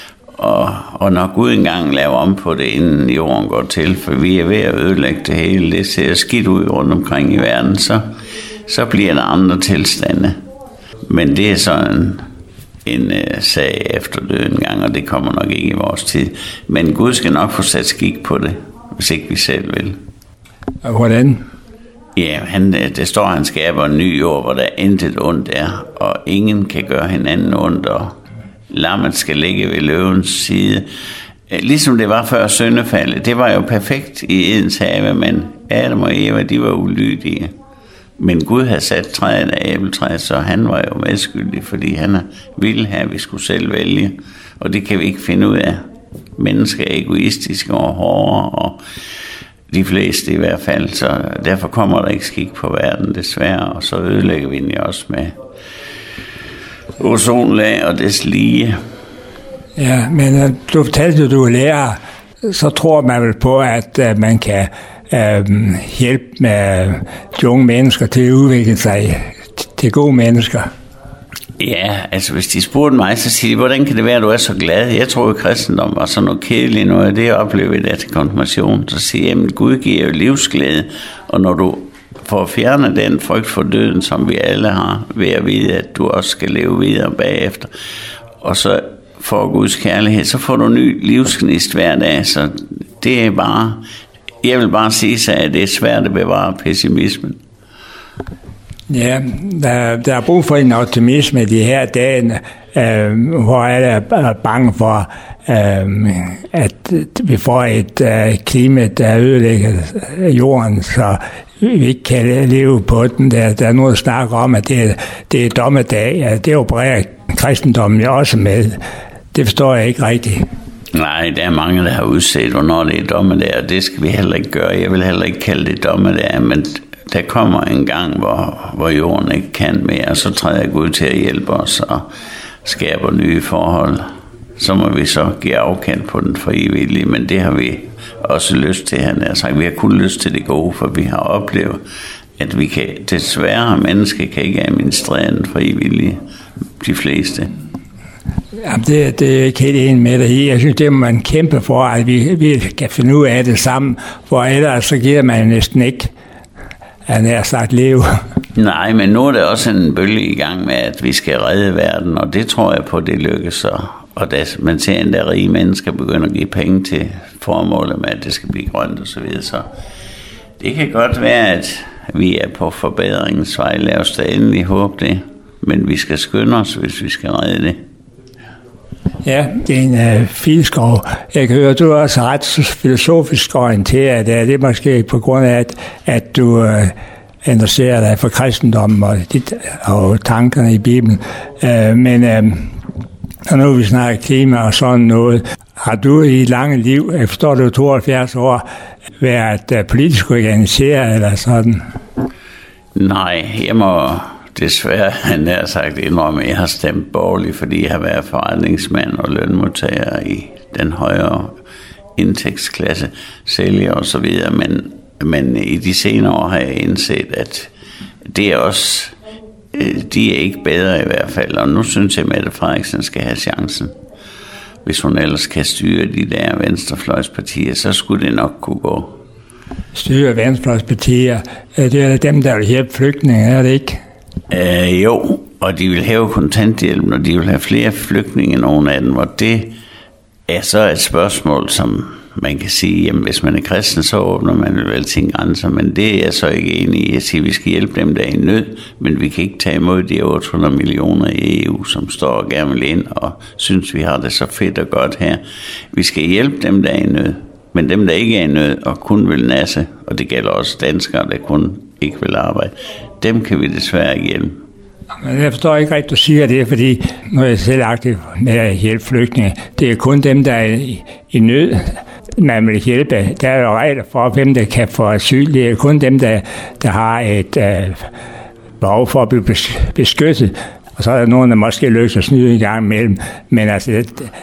Og når Gud engang laver om på det, inden jorden går til, for vi er ved at ødelægge det hele, det ser skidt ud rundt omkring i verden, så bliver der andre tilstande. Men det er sådan en sag efter døden gang, og det kommer nok ikke i vores tid. Men Gud skal nok få sat skik på det, hvis ikke vi selv vil. Og hvordan? Ja, det står, han skaber en ny jord, hvor der intet ondt er, og ingen kan gøre hinanden ondt, og lammet skal ligge ved løvens side. Ligesom det var før syndefaldet. Det var jo perfekt i Edens have, men Adam og Eva, de var ulydige. Men Gud havde sat træet af æbletræet, så han var jo medskyldig, fordi han ville have, at vi skulle selv vælge. Og det kan vi ikke finde ud af. Mennesker er egoistiske og hårde, og de fleste i hvert fald. Så derfor kommer der ikke skik på verden, desværre. Og så ødelægger vi den jo også med ozonlag og des lige. Ja, men du fortalte, at du er lærer, så tror man vel på, at man kan hjælpe med de unge mennesker til at udvikle sig til gode mennesker. Ja, altså hvis de spurgte mig, så siger de, hvordan kan det være, at du er så glad? Jeg tror, at kristendom var sådan noget kedeligt, noget af det, jeg oplevede der til konfirmation. Så siger jeg, at Gud giver jo livsglæde, og når du får at fjerne den frygt for døden, som vi alle har, ved at vide, at du også skal leve videre bagefter, og så får Guds kærlighed, så får du ny livsgnist hver dag. Så det er bare, jeg vil bare sige, at det er svært at bevare pessimismen. Ja, der er brug for en optimisme i de her dage, hvor alle er bange for, at vi får et klima, der ødelægger jorden, så vi ikke kan leve på den. Der er noget at snakke om, at det er dommedag. Det opererer kristendommen jo også med. Det forstår jeg ikke rigtigt. Nej, der er mange, der har udset, hvornår det er dommedag, og det skal vi heller ikke gøre. Jeg vil heller ikke kalde det dommedag, men der kommer en gang, hvor jorden ikke kan mere, og så træder Gud til at hjælpe os og skaber nye forhold. Så må vi så give afkald på den frivillige, men det har vi også lyst til, han har sagt. Vi har kun lyst til det gode, for vi har oplevet, at vi kan, desværre mennesker kan ikke administrere den frivillige, de fleste. Jamen, det er ikke helt enig med dig i. Jeg synes, det må man kæmpe for, at vi kan finde ud af det sammen, for ellers så giver man næsten ikke, han har sagt, leve. Nej, men nu er der også en bølge i gang med, at vi skal redde verden, og det tror jeg på, det lykkes så. Og da man ser endda rige mennesker begynde at give penge til formålet med, at det skal blive grønt og så videre, så det kan godt være, at vi er på forbedringens vej. Lad os da endelig håbe det, men vi skal skynde os, hvis vi skal redde det. Ja, det er en Filskov. Jeg kan høre, at du er også ret filosofisk orienteret. Det er måske på grund af, at du interesserer dig for kristendommen og tankerne i Bibelen. Men nu vi snakker klima og sådan noget, har du i lange liv, jeg forstår du 72 år, været politisk organiseret eller sådan? Nej, jeg må desværre, han har sagt indrømme, at jeg har stemt borgerligt, fordi jeg har været forretningsmand og lønmodtager i den højere indtægtsklasse, sælger og så videre, men i de senere år har jeg indset, at det er også, de er ikke bedre i hvert fald, og nu synes jeg, at Mette Frederiksen skal have chancen. Hvis hun ellers kan styre de der venstrefløjspartier, så skulle det nok kunne gå. Styre venstrefløjspartier, det er dem, der vil hjælpe flygtninge, er det ikke? Jo, og de vil have kontanthjælp, og de vil have flere flygtninge, nogle af dem, og det er så et spørgsmål, som man kan sige, jamen hvis man er kristen, så åbner man vel sine grænser, men det er jeg så ikke enig i. Jeg siger, vi skal hjælpe dem, der er i nød, men vi kan ikke tage imod de 800 millioner i EU, som står og gerne vil ind og synes, vi har det så fedt og godt her. Vi skal hjælpe dem, der er i nød, men dem, der ikke er i nød og kun vil nasse, og det gælder også danskere, der kun ikke vil arbejde, dem kan vi desværre ikke hjælpe. Men jeg forstår ikke rigtigt, du siger det, fordi nu er jeg selv aktiv med at hjælpe flygtninge. Det er kun dem, der er i nød, man vil hjælpe. Der er jo regler for, hvem der kan få asyl. Det er kun dem, der har et behov for at blive beskyttet. Og så er der nogen, der måske lykkes at snyde en gang imellem. Men altså,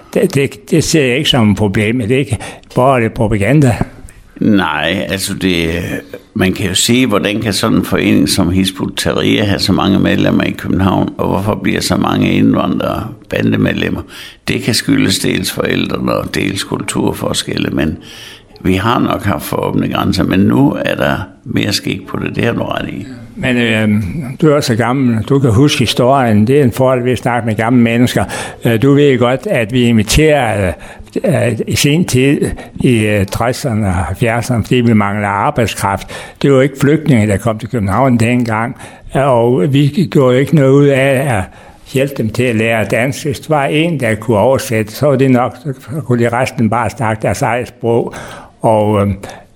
det ser jeg ikke som et problem. Det er ikke bare det propaganda. Nej, altså man kan jo sige, hvordan kan sådan en forening som Hizb ut-Tahrir have så mange medlemmer i København, og hvorfor bliver så mange indvandrere bandemedlemmer? Det kan skyldes dels forældrene og dels kulturforskelle, men vi har nok haft for åbne grænser, men nu er der mere skik på det, det har du ret i. Men du er så gammel, du kan huske historien, det er en fordel ved at snakke med gamle mennesker. Du ved godt, at vi inviterede i sin tid i 60'erne og 70'erne, fordi vi mangler arbejdskraft. Det var ikke flygtninge, der kom til København dengang, og vi gjorde ikke noget ud af at hjælpe dem til at lære dansk. Hvis det var en, der kunne oversætte, så var det nok, så kunne de resten bare snakke deres eget sprog. Og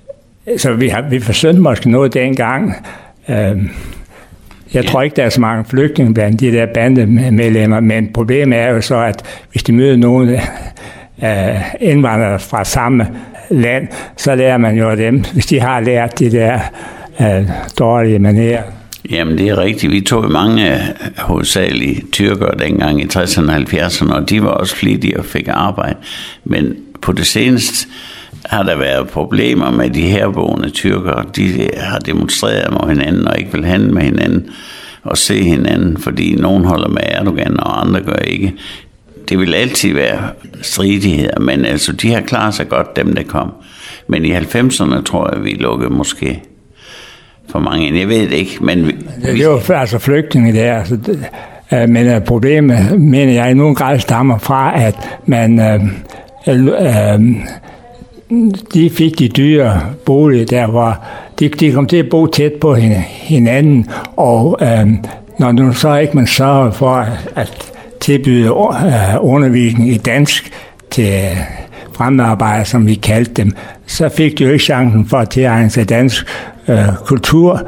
så vi forsøgte måske noget dengang. Jeg tror ikke, der er så mange flygtninge blandt de der bandemedlemmer, men problemet er jo så, at hvis de møder nogen indvandrere fra samme land, så lærer man jo dem, hvis de har lært de der dårlige manerer. Jamen det er rigtigt. Vi tog mange hovedsageligt tyrkere dengang i 60'erne og 70'erne, og de var også flittige og fik arbejde. Men på det seneste har der været problemer med de herboende tyrkere. De har demonstreret mod hinanden og ikke vil handle med hinanden og se hinanden, fordi nogen holder med Erdogan og andre gør ikke. Det vil altid være stridigheder, men altså de har klaret sig godt, dem der kom. Men i 90'erne tror jeg, vi lukkede måske for mange. Jeg ved det ikke, men det var altså flygtninge der. Altså, men problemet, mener jeg, i nogen grad stammer fra, at man de fik de dyre boliger der, hvor de kom til at bo tæt på hinanden, og når nu så ikke man sørger for at tilbyde undervisning i dansk til fremmedarbejdere, som vi kaldte dem, så fik de jo ikke chancen for at tilegne sig dansk kultur.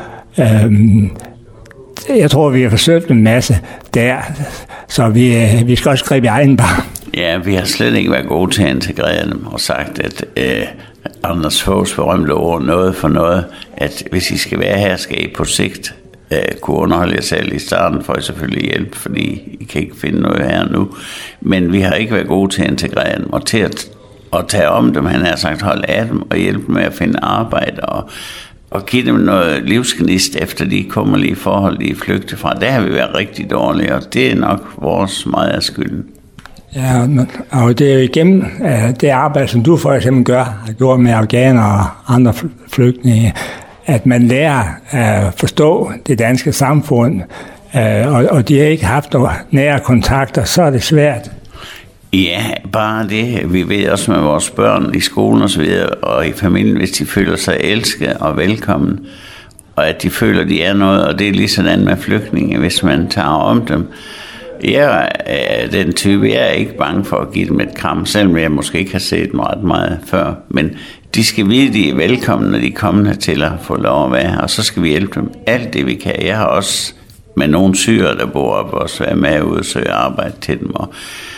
Jeg tror, vi har forsøgt en masse der, så vi skal også gribe i egen barm. Ja, vi har slet ikke været gode til at integrere dem og sagt, at Anders Foghs berømte ord, noget for noget, at hvis I skal være her, skal I på sigt kunne underholde jer selv. I starten får I selvfølgelig hjælp, fordi I kan ikke finde noget her nu. Men vi har ikke været gode til at integrere dem og til at tage om dem. Han har sagt, hold af dem og hjælpe dem med at finde arbejde og give dem noget livsgnist efter de kummerlige forhold, de er flygtet fra. Der har vi været rigtig dårlige, og det er nok vores meget af skylden. Ja, og det er jo igennem det arbejde, som du for eksempel har gjort med afghanere og andre flygtninge, at man lærer at forstå det danske samfund, og de har ikke haft nære kontakter, så er det svært. Ja, bare det. Vi ved også med vores børn i skolen og så videre, og i familien, hvis de føler sig elsket og velkommen, og at de føler, at de er noget, og det er lige sådan med flygtninge, hvis man tager om dem. Jeg er den type, jeg er ikke bange for at give dem et kram, selvom jeg måske ikke har set dem ret meget før, men de skal vide, at de er velkomne, når de kommer til at få lov at være her, og så skal vi hjælpe dem alt det, vi kan. Jeg har også med nogle syrere, der bor op, også været med ude og søge arbejde til dem, og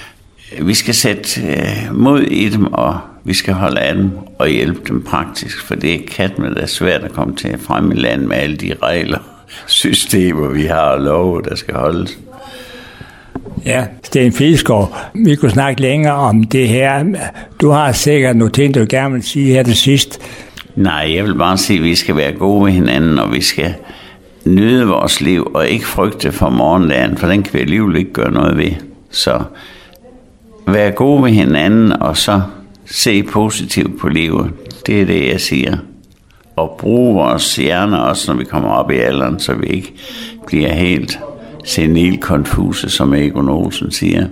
vi skal sætte mod i dem, og vi skal holde af dem og hjælpe dem praktisk, for det er katme, der er svært at komme til frem i land med alle de regler, systemer, vi har og love, der skal holdes. Ja, Sten Filskov, vi kunne snakke længere om det her. Du har sikkert nogle ting, du gerne vil sige her til sidst. Nej, jeg vil bare sige, at vi skal være gode ved hinanden, og vi skal nyde vores liv, og ikke frygte for morgendagen, for den kan vi alligevel ikke gøre noget ved. Så vær gode ved hinanden, og så se positivt på livet. Det er det, jeg siger. Og bruge vores hjerner også, når vi kommer op i alderen, så vi ikke bliver helt senilkonfuse, som Egon Olsen siger.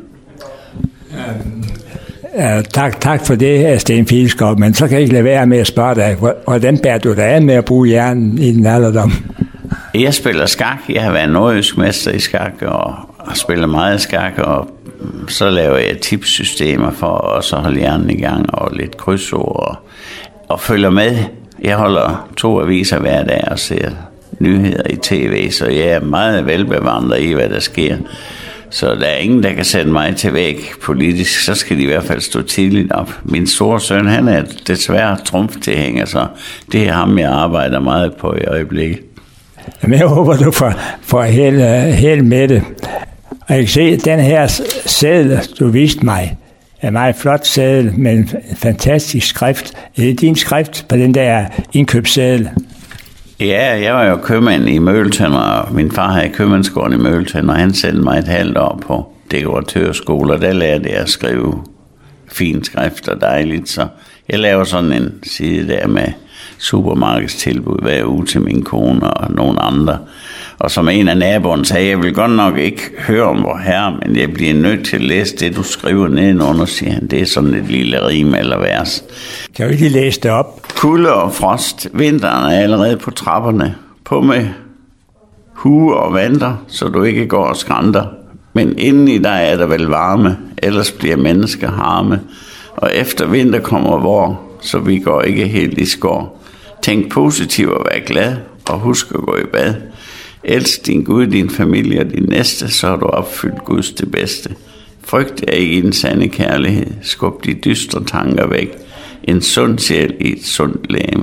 Tak for det, Sten Filskov, men så kan jeg ikke lade være med at spørge dig, hvordan bærer du dig af med at bruge hjernen i den alderdom? Jeg spiller skak. Jeg har været nordjysk mester i skak, og spiller meget skak, og så laver jeg tipssystemer for også at holde hjernen i gang, og lidt krydsord, og følger med. Jeg holder 2 aviser hver dag og ser nyheder i tv, så jeg er meget velbevandret i, hvad der sker. Så der er ingen, der kan sætte mig til væg politisk, så skal de i hvert fald stå tidligt op. Min store søn, han er desværre trumftilhænger, så det er ham, jeg arbejder meget på i øjeblikket. Jamen, jeg håber, du får helt med det. Og jeg kan se, den her seddel, du viste mig, er en meget flot seddel med en fantastisk skrift. Er det din skrift på den der indkøbsseddel? Ja, jeg var jo købmand i Møgeltønder, og min far havde købmandsgården i Møgeltønder, og han sendte mig et halvt år på dekoratørskole, og der lærte jeg at skrive fin skrift og dejligt, så jeg laver sådan en side der med supermarkedstilbud hver uge til min kone og nogle andre. Og som en af naboerne sagde, jeg vil godt nok ikke høre om vor herre, men jeg bliver nødt til at læse det, du skriver nedenunder, siger han. Det er sådan et lille rim eller vers. Kan du ikke læse det op? Kulde og frost. Vinteren er allerede på trapperne. På med hue og vanter, så du ikke går og skrænter. Men inden i dig er der vel varme, ellers bliver mennesker harme. Og efter vinter kommer vår, så vi går ikke helt i skår. Tænk positivt og vær glad, og husk at gå i bad. Elsk din Gud, din familie og din næste, så har du opfyldt Guds det bedste. Frygt er ikke en sande kærlighed. Skub de dystre tanker væk. En sund sjæl i et sundt legeme.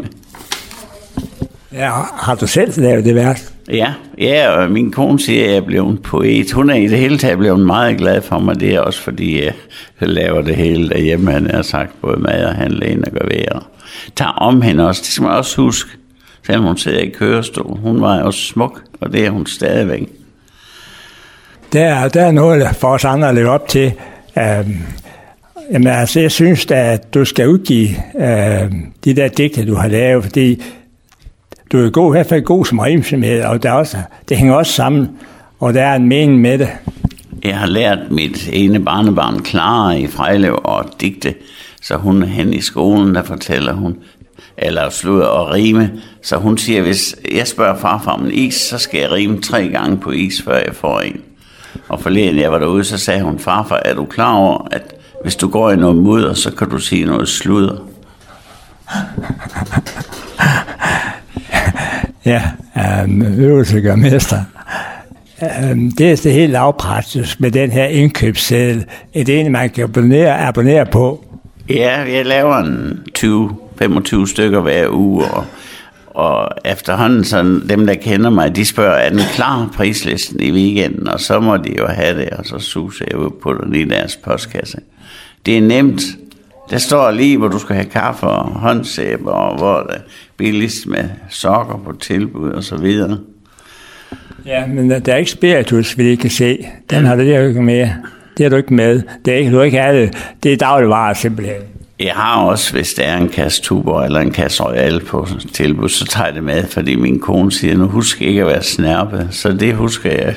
Ja, har du selv lavet det vers? Ja, og min kone siger, at jeg er blevet en poet. Hun er i det hele taget blevet meget glad for mig. Det er også fordi, jeg laver det hele derhjemme. Han har sagt både mad og handle ind og gør ved. Og tager om hende også. Det skal man også huske. Selvom hun sidder i kørestol. Hun var også smuk, og det er hun stadigvæk. Der er noget for os andre at leve op til. Jamen altså, jeg synes, at du skal udgive de der digte, du har lavet, fordi du er god, i hvert fald god som rimsomhed, og det hænger også sammen, og der er en mening med det. Jeg har lært mit ene barnebarn Clara i Frejlev at digte, så hun er hen i skolen, der fortæller hun, eller slutter og rime, så hun siger, hvis jeg spørger farfar om en is, så skal jeg rime 3 gange på is, før jeg får en. Og forleden jeg var derude, så sagde hun, farfar, er du klar over, at hvis du går i noget mudder, så kan du sige noget sludder? Ja, øvelse gør mester. Det er det helt lavpraktisk med den her indkøbsseddel. Er det en, man kan abonnere på? Ja, jeg laver en 20-25 stykker hver uge, og efterhånden sådan, dem der kender mig, de spørger, er den klar prislisten i weekenden, og så må de jo have det, og så suser jeg ud på den i deres postkasse. Det er nemt. Der står lige, hvor du skal have kaffe og håndsæbe, og hvor det er billigst med sokker på tilbud og så videre. Ja, men der er ikke spiritus, vi ikke kan se. Den har du ikke med. Det er du ikke med. Det er ikke, du ikke have det. Det er dagligvarer simpelthen. Jeg har også, hvis der er en kasse Tuborg eller en kasse Royal på tilbud, så tager jeg det med, fordi min kone siger, nu husk ikke at være snærpet. Så det husker jeg.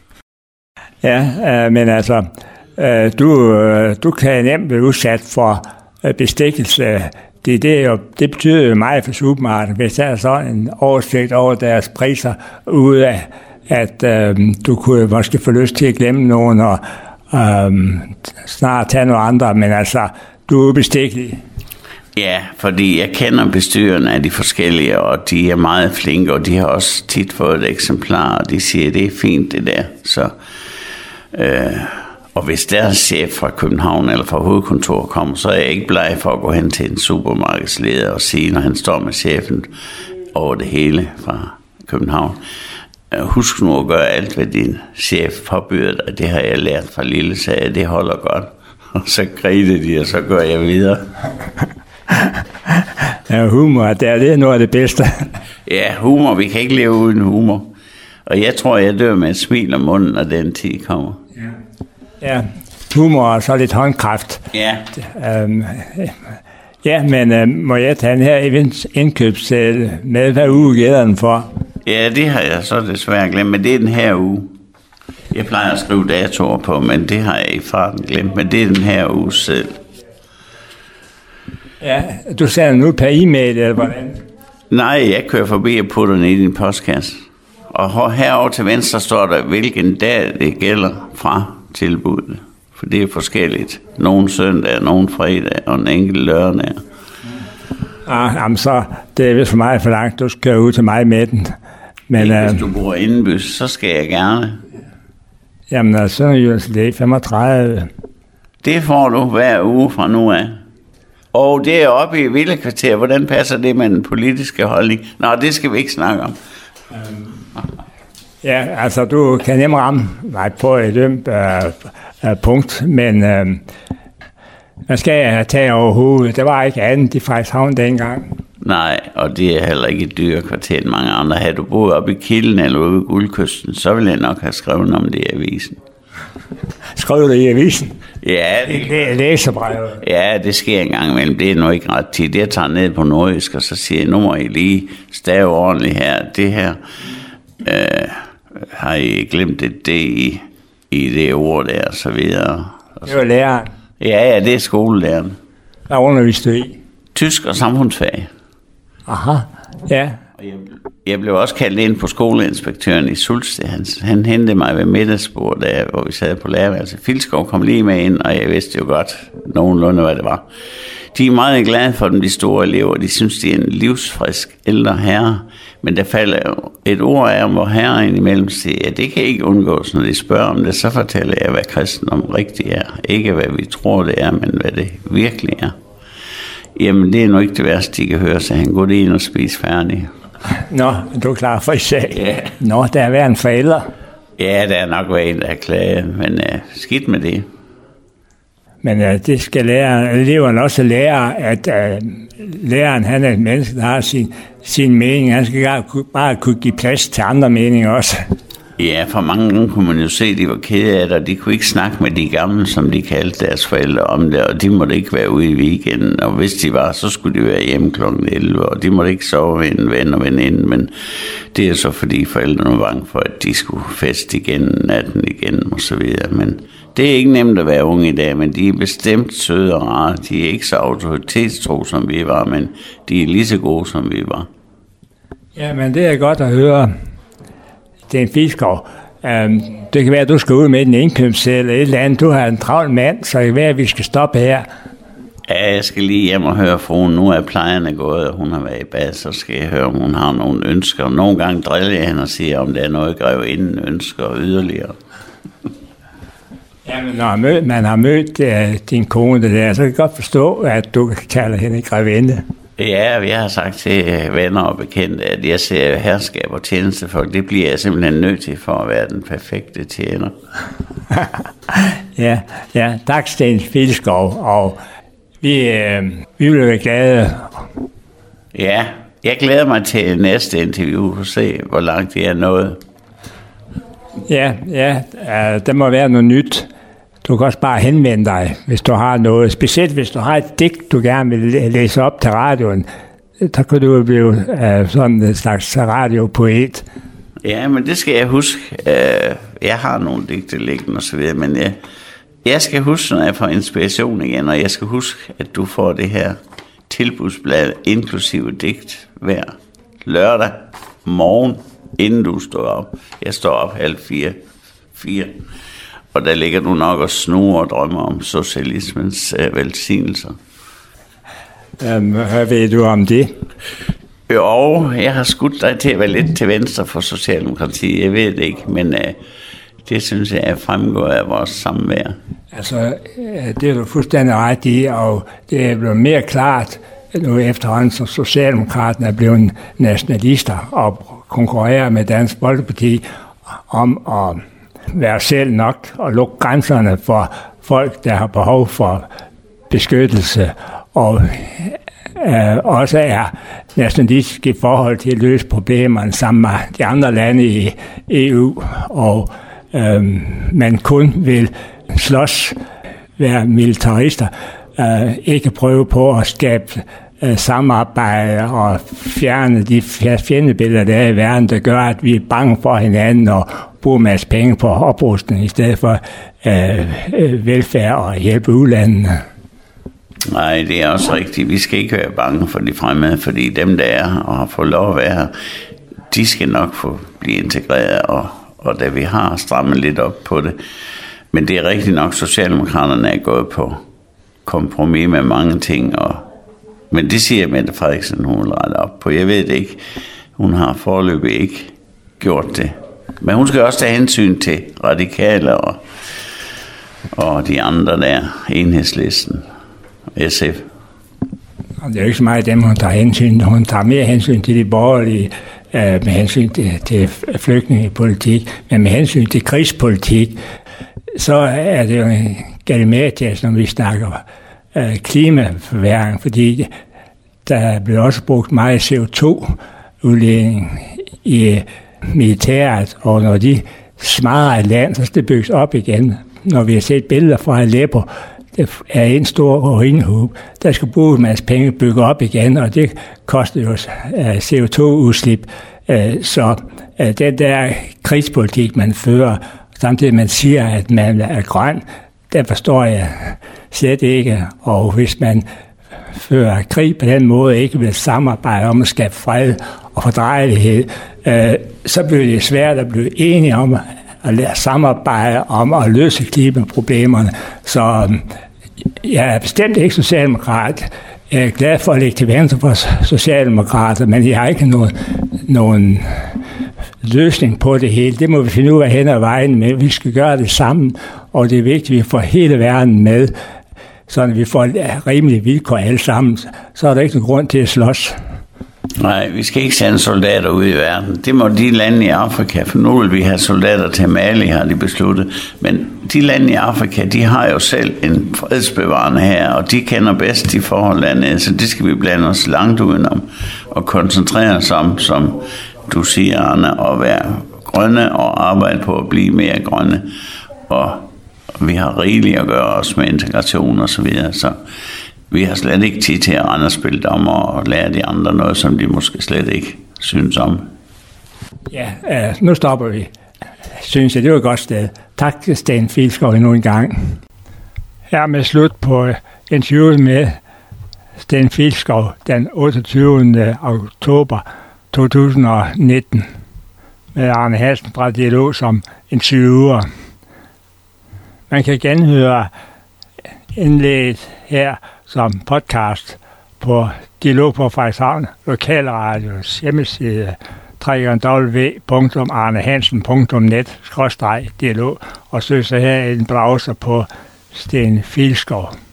Ja, men altså, du kan nemt blive udsat for bestikkelse. Det betyder jo meget for supermarkedet, hvis der er sådan en oversigt over deres priser, ude af, at du kunne måske få lyst til at glemme nogen og snart tage nogle andre, men altså, du er ubestikkelig. Ja, fordi jeg kender bestyrerne af de forskellige, og de er meget flinke, og de har også tit fået et eksemplar, og de siger, det er fint det der. Så, Og hvis deres chef fra København eller fra hovedkontoret kommer, så er jeg ikke bleg for at gå hen til en supermarkedsleder og sige, når han står med chefen over det hele fra København: husk nu at gøre alt, hvad din chef påbyder dig. Det har jeg lært fra lille, så det holder godt. Og så griner de, og så går jeg videre. Ja, humor, det er noget af det bedste. Ja, humor. Vi kan ikke leve uden humor. Og jeg tror, jeg dør med et smil om munden, når den tid kommer. Ja, humor og så lidt håndkraft. Ja. Ja, men må jeg tage den her indkøbsseddel med, hvad uge gælder den for? Ja, det har jeg så desværre glemt, men det er den her uge. Jeg plejer at skrive datoer på, men det har jeg i farten glemt, men det er den her uge selv. Ja, du sender den ud per e-mail, eller hvordan? Nej, jeg kører forbi og putter den i din postkasse. Og herovre til venstre står der, hvilken dag det gælder fra tilbuddet. For det er forskelligt. Nogle søndag, nogle fredag og en enkelt lørdag. Jamen så, det er vist for mig for langt. Du skal ud til mig med den. Men, hvis du bor indenbys, så skal jeg gerne. Jamen altså, det er 35. Det får du hver uge fra nu af. Og det er oppe i Villekvarter. Hvordan passer det med den politiske holdning? Nå, det skal vi ikke snakke om. Ja, altså du kan nemt ramme mig på et ømt punkt, men hvad skal jeg tage overhovedet? Det var ikke andet i Frederikshavn dengang. Nej, og det er heller ikke et dyre kvarter end mange andre. Havde du boet oppe i Kilden eller ude ved Guldkysten, så ville jeg nok have skrevet om det i avisen. Skrev det i avisen? Ja, det læserbrevet. Ja, det sker en gang imellem. Det er nu ikke ret tit. Jeg tager ned på nordjysk, og så siger jeg, nu må I lige stave ordentligt her. Det her har I glemt det i det ord der, og så videre. Det var læreren? Ja, det er skolelæreren. Hvad underviste du i? Tysk og samfundsfag. Aha, ja. Jeg blev også kaldt ind på skoleinspektøren i Sulsted. Han hentede mig ved middagsbordet, hvor vi sad på lærerværelset. Filskov kom lige med ind, og jeg vidste jo godt nogenlunde, hvad det var. De er meget glade for dem, de store elever. De synes, de er en livsfrisk ældre herre. Men der falder jo et ord af, hvor herren imellem siger, at det kan ikke undgås, når de spørger om det. Så fortæller jeg, hvad kristendom rigtig er. Ikke hvad vi tror, det er, men hvad det virkelig er. Jamen, det er nu ikke det værste, de kan høre, så han går lige ind og spiser færdig. Nå, du er klar for i sag. Ja. Nå, der er været en forælder. Ja, der er nok været en, der har klaget, men skidt med det. Men det skal eleverne også lære, at læreren, han er et menneske, der har sin mening. Han skal bare kunne give plads til andre meninger også. Ja, for mange gange kunne man jo se, at de var kede af det, og de kunne ikke snakke med de gamle, som de kaldte deres forældre om det, og de måtte ikke være ude i weekenden, og hvis de var, så skulle de være hjemme kl. 11, og de måtte ikke sove ved en ven og veninde, men det er så fordi forældrene var bange for, at de skulle feste igen, natten igen og så videre, men det er ikke nemt at være unge i dag, men de er bestemt søde og rare. De er ikke så autoritetstro, som vi var, men de er lige så gode, som vi var. Ja, men det er godt at høre. Det er en Filskov. Det kan være, at du skal ud med en indkøbsseddel eller et eller andet. Du har en travl mand, så det kan være, at vi skal stoppe her. Ja, jeg skal lige hjem og høre fruen. Nu er plejerne gået, og hun har været i bad, så skal jeg høre, om hun har nogle ønsker. Nogle gange driller jeg hende og siger, om der er noget, grevinden ønsker yderligere. Jamen, når man har mødt din kone der, så kan jeg godt forstå, at du kalder hende grevinde. Ja, jeg har sagt til venner og bekendte, at jeg ser herskab og tjenestefolk. Det bliver jeg simpelthen nødt til for at være den perfekte tjener. Ja, tak Sten Filskov, og vi vil være glade. Ja, jeg glæder mig til næste interview for at se, hvor langt det er nået. Ja, der må være noget nyt. Du kan også bare henvende dig, hvis du har noget. Specielt hvis du har et digt, du gerne vil læse op til radioen. Så kan du blive sådan en slags radiopoet. Ja, men det skal jeg huske. Jeg har nogle digte liggende og så videre, men jeg skal huske, når jeg får inspiration igen, og jeg skal huske, at du får det her tilbudsblad, inklusive digt, hver lørdag morgen, inden du står op. Jeg står op 3:30. Og der ligger du nok og snurrer og drømmer om socialismens velsignelser. Hvad ved du om det? Jo, jeg har skudt dig til at være lidt til venstre for Socialdemokratiet. Jeg ved det ikke, men Det synes jeg er fremgået af vores samvær. Altså, det er du fuldstændig ret i, og det er blevet mere klart nu efterhånden, som Socialdemokraterne er blevet nationalister og konkurrerer med Dansk Folkeparti om at være selv nok og lukke grænserne for folk, der har behov for beskyttelse, og også er nationalistisk i forhold til at løse problemerne sammen med de andre lande i EU, og man kun vil slås, være militarister, ikke prøve på at skabe samarbejde og fjerne de fjendebilleder, der er i verden, der gør, at vi er bange for hinanden og bruger en masse penge på oprustning i stedet for velfærd og hjælpe ulandene. Nej, det er også rigtigt. Vi skal ikke være bange for de fremmede, fordi dem, der er og har fået lov at være her, de skal nok få blive integreret, og da vi har strammet lidt op på det. Men det er rigtigt nok, Socialdemokraterne er gået på kompromis med mange ting, men det siger Mette Frederiksen, hun vil rette op på. Jeg ved det ikke. Hun har foreløbig ikke gjort det. Men hun skal også tage hensyn til radikale og de andre der, Enhedslisten, SF. Det er jo ikke så meget dem, hun tager hensyn. Hun tager mere hensyn til de borgerlige, med hensyn til flygtningepolitik, men med hensyn til krigspolitik, så er det jo en galimatias, når vi snakker klimaforværring, fordi der er blevet også brugt meget CO2-udledning i militæret, og når de smadrer et land, så skal det bygges op igen. Når vi har set billeder fra Aleppo, det er en stor ruinhub, der skal bruge en masse penge bygge op igen, og det koster jo CO2-udslip. Så den der krigspolitik, man fører, samtidig man siger, at man er grøn, det forstår jeg slet ikke. Og hvis man fører krig på den måde, ikke vil samarbejde om at skabe fred og fordrejelighed, så bliver det svært at blive enige om at samarbejde om at løse klimaproblemerne. Så jeg er bestemt ikke socialdemokrat. Jeg er glad for at lægge til venstre for socialdemokrater, men jeg har ikke nogen løsning på det hele. Det må vi finde ud af hen ad vejen med. Vi skal gøre det sammen, og det er vigtigt, at vi får hele verden med, så vi får rimelige vilkår alle sammen. Så er der ikke nogen grund til at slås. Nej, vi skal ikke sende soldater ud i verden. Det må de lande i Afrika, for nu vil vi have soldater til Mali, har de besluttet. Men de lande i Afrika, de har jo selv en fredsbevarende her, og de kender bedst de forhold dernede, så det skal vi blande os langt udenom og koncentrere os om, som du siger, Arne, at være grønne og arbejde på at blive mere grønne. Og vi har rigeligt at gøre os med integration og så videre, så vi har slet ikke tid til at rende og spille dommer og lære de andre noget, som de måske slet ikke synes om. Ja, nu stopper vi. Synes jeg, det var et godt sted. Tak til Sten Filskov endnu en gang. Her med slut på interviewet med Sten Filskov den 28. oktober 2019 med Arne Hansen fra Dialog som interviewer. Man kan genhøre indlægget her som podcast på Dialog på Frederikshavn Lokalradios hjemmeside www.arnehansen.net/dialog og søg så her en browser på Sten Filskov.